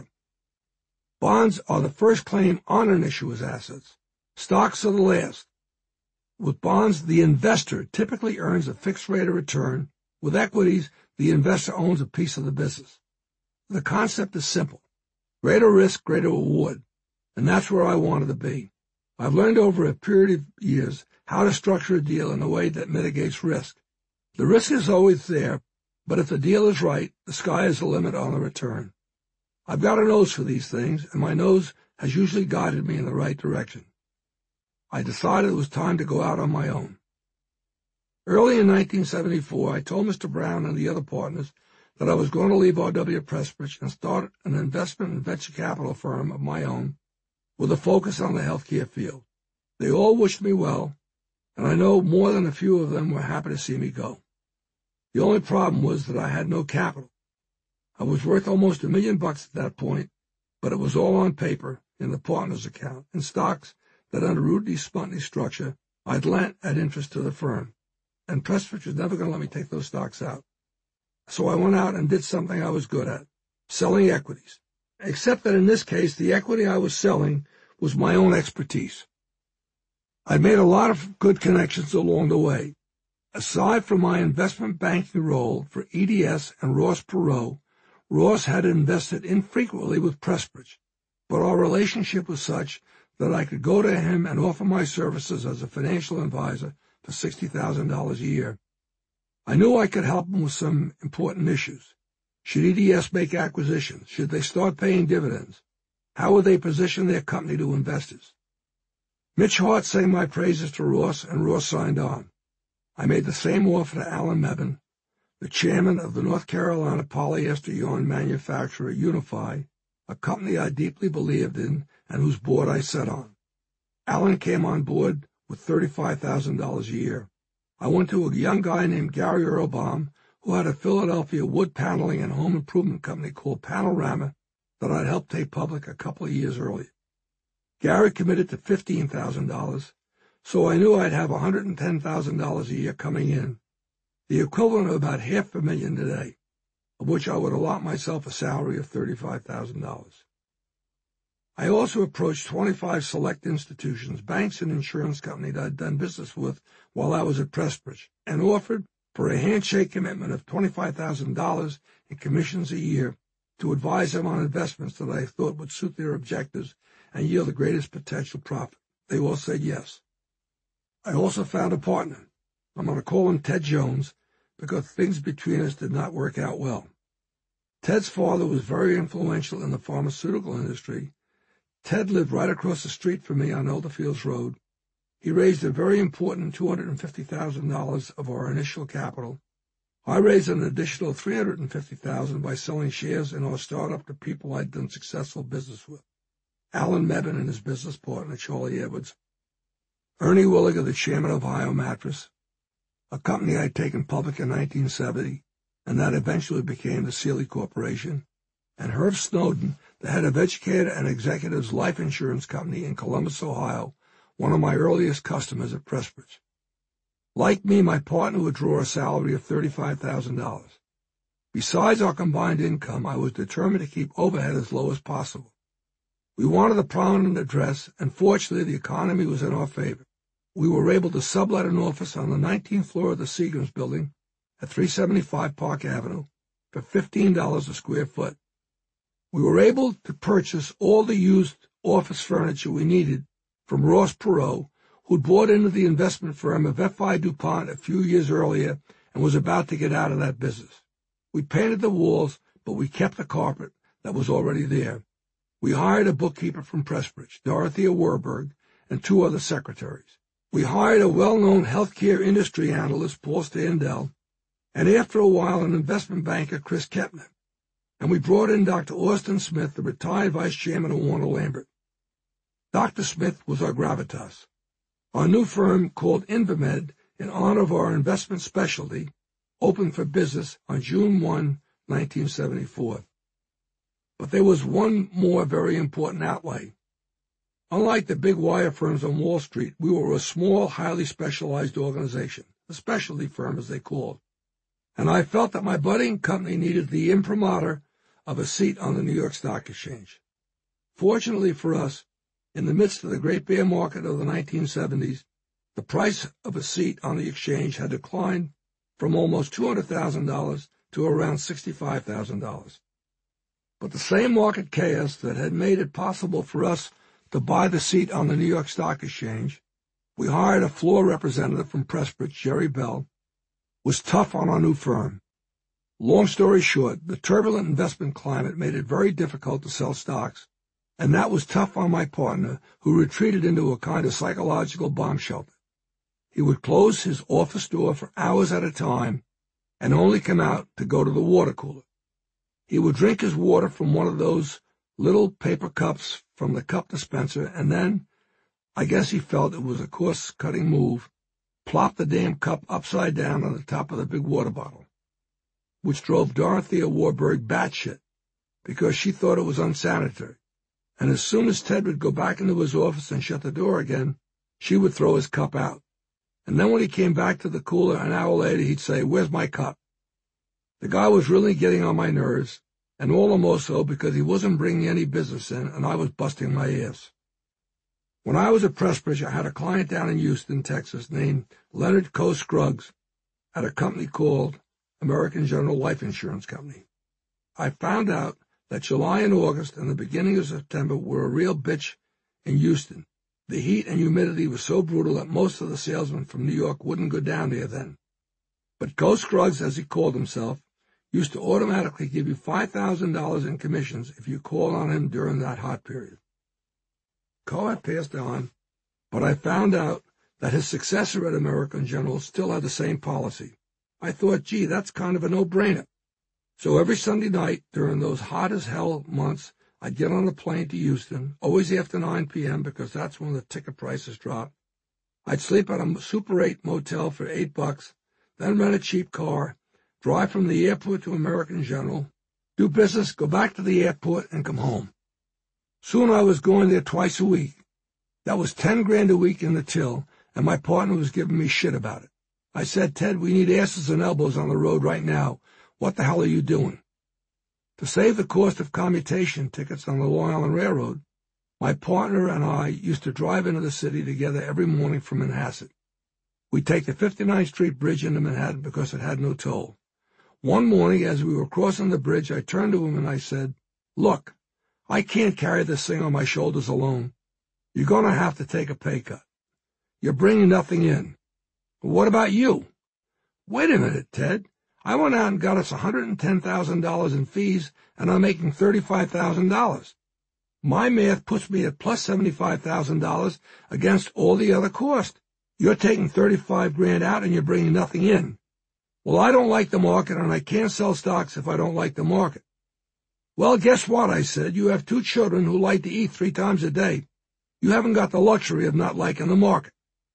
Bonds are the first claim on an issuer's assets. Stocks are the last. With bonds, the investor typically earns a fixed rate of return. With equities, the investor owns a piece of the business. The concept is simple. Greater risk, greater reward. And that's where I wanted to be. I've learned over a period of years how to structure a deal in a way that mitigates risk. The risk is always there, but if the deal is right, the sky is the limit on the return. I've got a nose for these things, and my nose has usually guided me in the right direction. I decided it was time to go out on my own. Early in 1974, I told Mr. Brown and the other partners that I was going to leave R.W. Pressbridge and start an investment and venture capital firm of my own with a focus on the healthcare field. They all wished me well, and I know more than a few of them were happy to see me go. The only problem was that I had no capital. I was worth almost $1 million at that point, but it was all on paper in the partner's account, in stocks that under Rudy Spuntny's structure, I'd lent at interest to the firm, and Pressbridge was never going to let me take those stocks out. So I went out and did something I was good at, selling equities, except that in this case, the equity I was selling was my own expertise. I'd made a lot of good connections along the way. Aside from my investment banking role for EDS and Ross Perot, Ross had invested infrequently with Pressbridge, but our relationship was such that I could go to him and offer my services as a financial advisor for $60,000 a year. I knew I could help him with some important issues. Should EDS make acquisitions? Should they start paying dividends? How would they position their company to investors? Mitch Hart sang my praises to Ross, and Ross signed on. I made the same offer to Alan Mebane, the chairman of the North Carolina polyester yarn manufacturer Unify, a company I deeply believed in and whose board I sat on. Alan came on board with $35,000 a year. I went to a young guy named Gary Earlbaum, who had a Philadelphia wood paneling and home improvement company called Panorama that I'd helped take public a couple of years earlier. Gary committed to $15,000, so I knew I'd have $110,000 a year coming in, the equivalent of about $500,000 today, of which I would allot myself a salary of $35,000. I also approached 25 select institutions, banks, and insurance companies I'd done business with while I was at Pressbridge, and offered for a handshake commitment of $25,000 in commissions a year to advise them on investments that I thought would suit their objectives and yield the greatest potential profit. They all said yes. I also found a partner. I'm going to call him Ted Jones because things between us did not work out well. Ted's father was very influential in the pharmaceutical industry. Ted lived right across the street from me on Elderfields Road. He raised a very important $250,000 of our initial capital. I raised an additional $350,000 by selling shares in our startup to people I'd done successful business with. Alan Mebane and his business partner, Charlie Edwards, Ernie Williger, the chairman of Ohio Mattress, a company I'd taken public in 1970, and that eventually became the Sealy Corporation, and Herb Snowden, the head of Educator and Executives Life Insurance Company in Columbus, Ohio, one of my earliest customers at Pressbridge. Like me, my partner would draw a salary of $35,000. Besides our combined income, I was determined to keep overhead as low as possible. We wanted a prominent address, and fortunately the economy was in our favor. We were able to sublet an office on the 19th floor of the Seagrams building at 375 Park Avenue for $15 a square foot. We were able to purchase all the used office furniture we needed from Ross Perot, who'd bought into the investment firm of F.I. DuPont a few years earlier and was about to get out of that business. We painted the walls, but we kept the carpet that was already there. We hired a bookkeeper from Pressbridge, Dorothea Warburg, and 2 other secretaries. We hired a well-known healthcare industry analyst, Paul Standell, and after a while an investment banker, Chris Kepner. And we brought in Dr. Austin Smith, the retired vice chairman of Warner Lambert. Dr. Smith was our gravitas. Our new firm, called Invamed, in honor of our investment specialty, opened for business on June 1, 1974. But there was one more very important outlay. Unlike the big wire firms on Wall Street, we were a small, highly specialized organization, a specialty firm as they called. And I felt that my budding company needed the imprimatur of a seat on the New York Stock Exchange. Fortunately for us, in the midst of the great bear market of the 1970s, the price of a seat on the exchange had declined from almost $200,000 to around $65,000. But the same market chaos that had made it possible for us to buy the seat on the New York Stock Exchange, we hired a floor representative from Pressbridge, Jerry Bell, was tough on our new firm. Long story short, the turbulent investment climate made it very difficult to sell stocks, and that was tough on my partner, who retreated into a kind of psychological bomb shelter. He would close his office door for hours at a time and only come out to go to the water cooler. He would drink his water from one of those little paper cups from the cup dispenser, and then, I guess he felt it was a cost-cutting move, plop the damn cup upside down on the top of the big water bottle, which drove Dorothea Warburg batshit because she thought it was unsanitary. And as soon as Ted would go back into his office and shut the door again, she would throw his cup out. And then when he came back to the cooler an hour later, he'd say, "Where's my cup?" The guy was really getting on my nerves, and all the more so because he wasn't bringing any business in, and I was busting my ass. When I was at Pressbridge, I had a client down in Houston, Texas, named Leonard Coe Scruggs at a company called American General Life Insurance Company. I found out that July and August and the beginning of September were a real bitch in Houston. The heat and humidity was so brutal that most of the salesmen from New York wouldn't go down there then. But Coe Scruggs, as he called himself, used to automatically give you $5,000 in commissions if you called on him during that hot period. Coe had passed on, but I found out that his successor at American General still had the same policy. I thought, gee, that's kind of a no-brainer. So every Sunday night during those hot-as-hell months, I'd get on a plane to Houston, always after 9 p.m. because that's when the ticket prices drop. I'd sleep at a Super 8 motel for $8, then rent a cheap car, drive from the airport to American General, do business, go back to the airport, and come home. Soon I was going there twice a week. That was $10,000 a week in the till, and my partner was giving me shit about it. I said, "Ted, we need asses and elbows on the road right now. What the hell are you doing?" To save the cost of commutation tickets on the Long Island Railroad, my partner and I used to drive into the city together every morning from Manhasset. We'd take the 59th Street Bridge into Manhattan because it had no toll. One morning, as we were crossing the bridge, I turned to him and I said, "Look, I can't carry this thing on my shoulders alone. You're going to have to take a pay cut. You're bringing nothing in. But what about you?" "Wait a minute, Ted. I went out and got us $110,000 in fees, and I'm making $35,000. My math puts me at plus $75,000 against all the other cost. You're taking $35,000 out, and you're bringing nothing in. Well, I don't like the market, and I can't sell stocks if I don't like the market. Well, guess what, I said. You have 2 children who like to eat 3 times a day. You haven't got the luxury of not liking the market.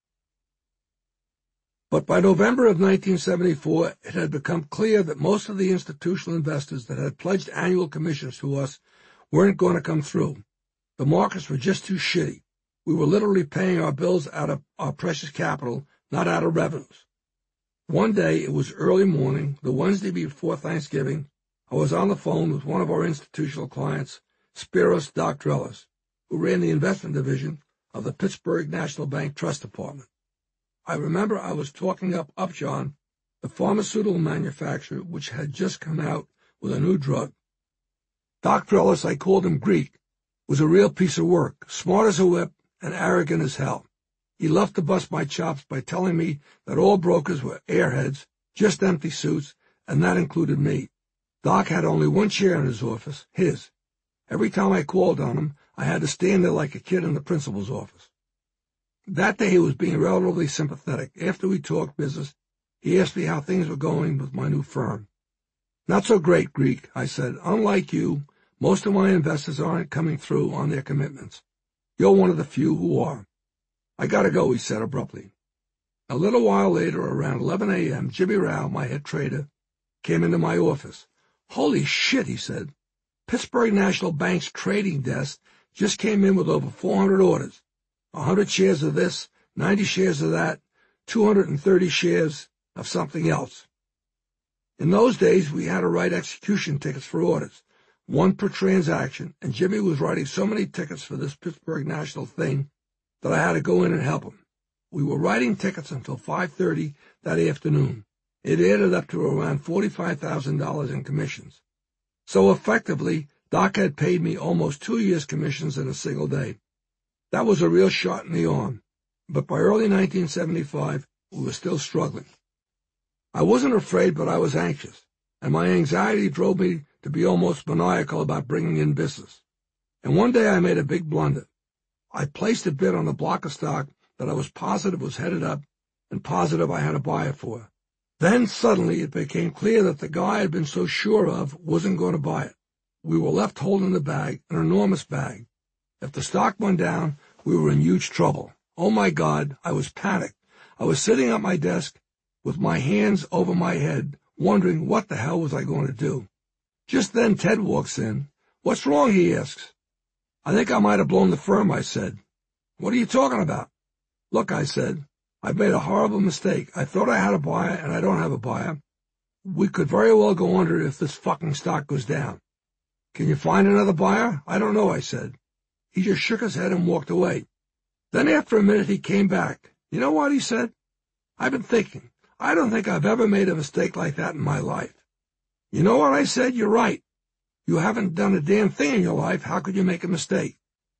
But by November of 1974, it had become clear that most of the institutional investors that had pledged annual commissions to us weren't going to come through. The markets were just too shitty. We were literally paying our bills out of our precious capital, not out of revenues. One day, it was early morning, the Wednesday before Thanksgiving. I was on the phone with one of our institutional clients, Spiros Doctrelis, who ran the investment division of the Pittsburgh National Bank Trust Department. I remember I was talking up Upjohn, the pharmaceutical manufacturer which had just come out with a new drug. Doctrelis, I called him Greek, was a real piece of work, smart as a whip and arrogant as hell. He loved to bust my chops by telling me that all brokers were airheads, just empty suits, and that included me. Doc had only one chair in his office, his. Every time I called on him, I had to stand there like a kid in the principal's office. That day he was being relatively sympathetic. After we talked business, he asked me how things were going with my new firm. Not so great, Greek, I said. Unlike you, most of my investors aren't coming through on their commitments. You're one of the few who are. I gotta go, he said abruptly. A little while later, around 11 a.m., Jimmy Rao, my head trader, came into my office. Holy shit, he said. Pittsburgh National Bank's trading desk just came in with over 400 orders. 100 shares of this, 90 shares of that, 230 shares of something else. In those days, we had to write execution tickets for orders, 1 per transaction, and Jimmy was writing so many tickets for this Pittsburgh National thing that I had to go in and help him. We were writing tickets until 5:30 that afternoon. It added up to around $45,000 in commissions. So effectively, Doc had paid me almost 2 years' commissions in a single day. That was a real shot in the arm. But by early 1975, we were still struggling. I wasn't afraid, but I was anxious, and my anxiety drove me to be almost maniacal about bringing in business. And one day I made a big blunder. I placed a bid on a block of stock that I was positive was headed up and positive I had a buyer for. Then suddenly it became clear that the guy I had been so sure of wasn't going to buy it. We were left holding the bag, an enormous bag. If the stock went down, we were in huge trouble. Oh, my God, I was panicked. I was sitting at my desk with my hands over my head, wondering what the hell was I going to do. Just then Ted walks in. What's wrong, he asks. I think I might have blown the firm, I said. What are you talking about? Look, I said, I've made a horrible mistake. I thought I had a buyer, and I don't have a buyer. We could very well go under if this fucking stock goes down. Can you find another buyer? I don't know, I said. He just shook his head and walked away. Then after a minute he came back. You know what, he said? I've been thinking. I don't think I've ever made a mistake like that in my life. You know what, I said? You're right. You haven't done a damn thing in your life. How could you make a mistake?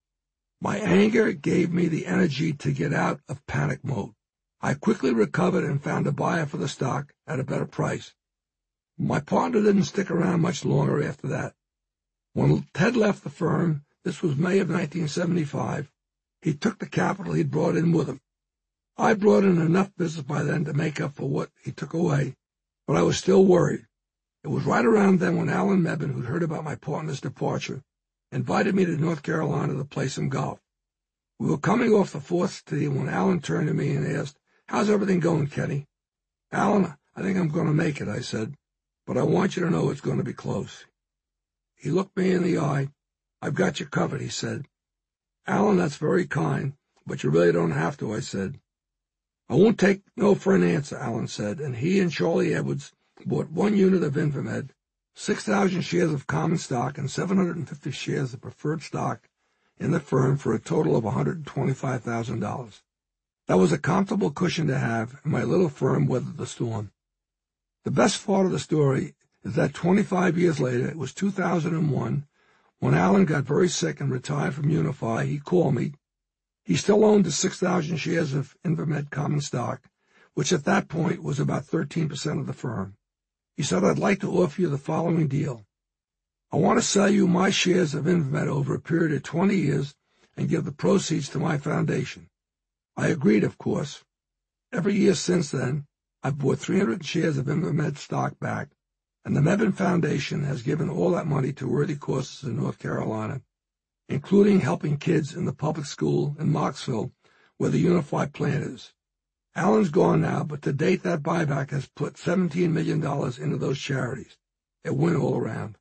My anger gave me the energy to get out of panic mode. I quickly recovered and found a buyer for the stock at a better price. My partner didn't stick around much longer after that. When Ted left the firm, this was May of 1975, he took the capital he'd brought in with him. I brought in enough business by then to make up for what he took away, but I was still worried. It was right around then when Alan Mebane, who'd heard about my partner's departure, invited me to North Carolina to play some golf. We were coming off the 4th tee when Alan turned to me and asked, "How's everything going, Kenny?" "Alan, I think I'm going to make it," I said, "but I want you to know it's going to be close." He looked me in the eye. "I've got you covered," he said. "Alan, that's very kind, but you really don't have to," I said. "I won't take no for an answer," Alan said, and he and Charlie Edwards bought 1 unit of Infomed, 6,000 shares of common stock, and 750 shares of preferred stock in the firm for a total of $125,000. That was a comfortable cushion to have, and my little firm weathered the storm. The best part of the story is that 25 years later, it was 2001, when Alan got very sick and retired from Unify, he called me. He still owned the 6,000 shares of Infomed common stock, which at that point was about 13% of the firm. He said, "I'd like to offer you the following deal. I want to sell you my shares of Infomed over a period of 20 years and give the proceeds to my foundation." I agreed, of course. Every year since then, I've bought 300 shares of Infomed stock back, and the Mebane Foundation has given all that money to worthy causes in North Carolina, including helping kids in the public school in Mocksville, where the Unified Plan is. Alan's gone now, but to date that buyback has put $17 million into those charities. A win all around.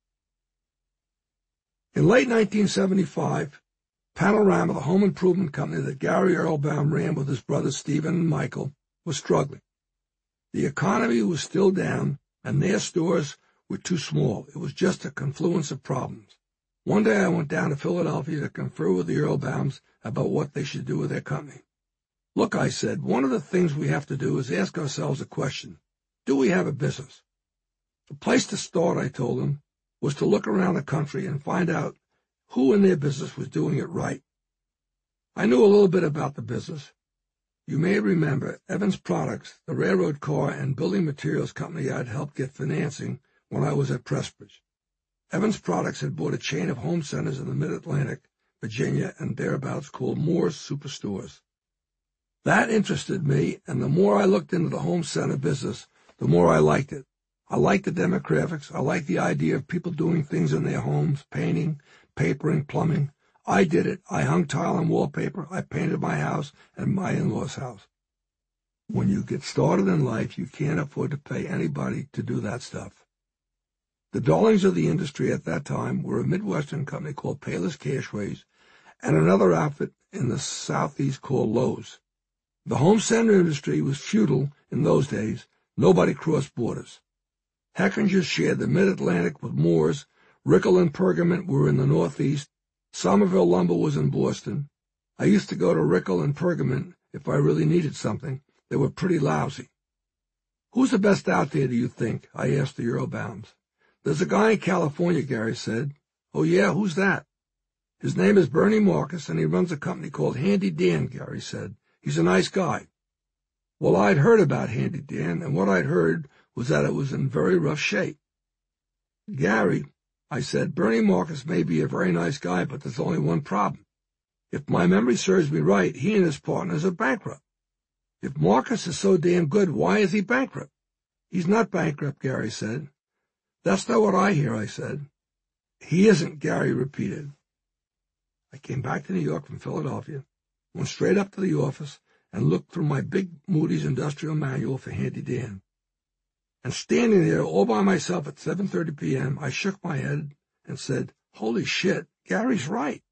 In late 1975, Panorama, the home improvement company that Gary Earlbaum ran with his brothers Stephen and Michael, was struggling. The economy was still down, and their stores were too small. It was just a confluence of problems. One day I went down to Philadelphia to confer with the Earlbaums about what they should do with their company. Look, I said, one of the things we have to do is ask ourselves a question. Do we have a business? The place to start, I told them, was to look around the country and find out who in their business was doing it right. I knew a little bit about the business. You may remember Evans Products, the railroad car and building materials company I'd helped get financing when I was at Pressbridge. Evans Products had bought a chain of home centers in the Mid-Atlantic, Virginia, and thereabouts called Moore's Superstores. That interested me, and the more I looked into the home center business, the more I liked it. I liked the demographics. I liked the idea of people doing things in their homes, painting, papering, plumbing. I did it. I hung tile and wallpaper. I painted my house and my in-laws' house. When you get started in life, you can't afford to pay anybody to do that stuff. The darlings of the industry at that time were a Midwestern company called Payless Cashways and another outfit in the Southeast called Lowe's. The home center industry was feudal in those days. Nobody crossed borders. Heckingers shared the Mid-Atlantic with Moore's. Rickel and Pergament were in the Northeast. Somerville Lumber was in Boston. I used to go to Rickel and Pergament if I really needed something. They were pretty lousy. Who's the best out there, do you think? I asked the Earlbaums. There's a guy in California, Gary said. Oh, yeah, who's that? His name is Bernie Marcus, and he runs a company called Handy Dan, Gary said. He's a nice guy. Well, I'd heard about Handy Dan, and what I'd heard was that it was in very rough shape. Gary, I said, Bernie Marcus may be a very nice guy, but there's only one problem. If my memory serves me right, he and his partners are bankrupt. If Marcus is so damn good, why is he bankrupt? He's not bankrupt, Gary said. That's not what I hear, I said. He isn't, Gary repeated. I came back to New York from Philadelphia, went straight up to the office, and looked through my big Moody's industrial manual for Handy Dan. And standing there all by myself at 7:30 p.m., I shook my head and said, holy shit, Gary's right.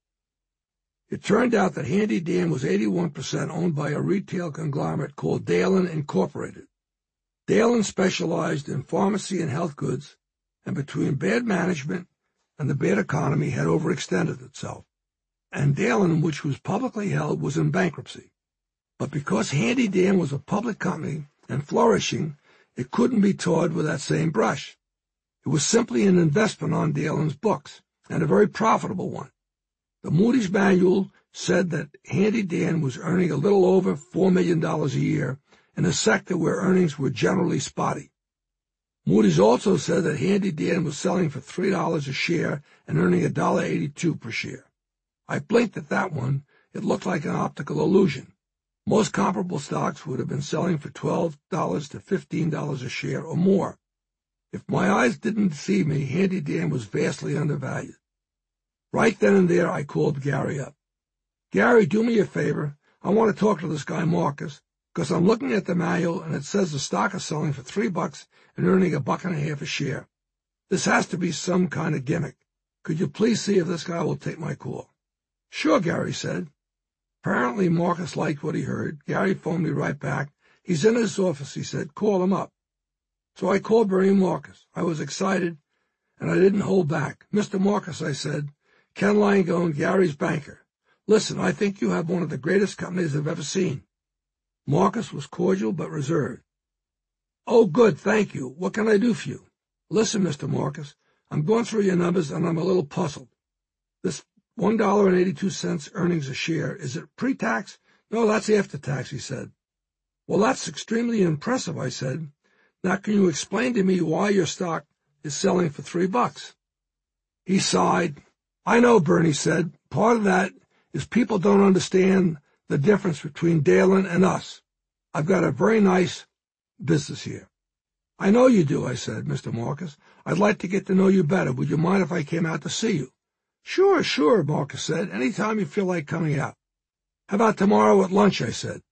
It turned out that Handy Dan was 81% owned by a retail conglomerate called Dalen Incorporated. Dalen specialized in pharmacy and health goods, and between bad management and the bad economy had overextended itself. And Dalen, which was publicly held, was in bankruptcy. But because Handy Dan was a public company and flourishing, it couldn't be tarred with that same brush. It was simply an investment on Dalen's books, and a very profitable one. The Moody's manual said that Handy Dan was earning a little over $4 million a year in a sector where earnings were generally spotty. Moody's also said that Handy Dan was selling for $3 a share and earning $1.82 per share. I blinked at that one. It looked like an optical illusion. Most comparable stocks would have been selling for $12 to $15 a share or more. If my eyes didn't deceive me, Handy Dan was vastly undervalued. Right then and there, I called Gary up. Gary, do me a favor. I want to talk to this guy Marcus, because I'm looking at the manual and it says the stock is selling for $3 and earning $1.50 a share. This has to be some kind of gimmick. Could you please see if this guy will take my call? Sure, Gary said. Apparently Marcus liked what he heard. Gary phoned me right back. He's in his office, he said. Call him up. So I called Bernie Marcus. I was excited, and I didn't hold back. Mr. Marcus, I said, Ken Langone, Gary's banker. Listen, I think you have one of the greatest companies I've ever seen. Marcus was cordial but reserved. Oh, good, thank you. What can I do for you? Listen, Mr. Marcus, I'm going through your numbers, and I'm a little puzzled. This $1.82 earnings a share, is it pre-tax? No, that's after tax, he said. Well, that's extremely impressive, I said. Now, can you explain to me why your stock is selling for $3? He sighed. I know, Bernie said. Part of that is people don't understand the difference between Dalen and us. I've got a very nice business here. I know you do, I said, Mr. Marcus. I'd like to get to know you better. Would you mind if I came out to see you? Sure, Marcus said. Any time you feel like coming out. How about tomorrow at lunch, I said.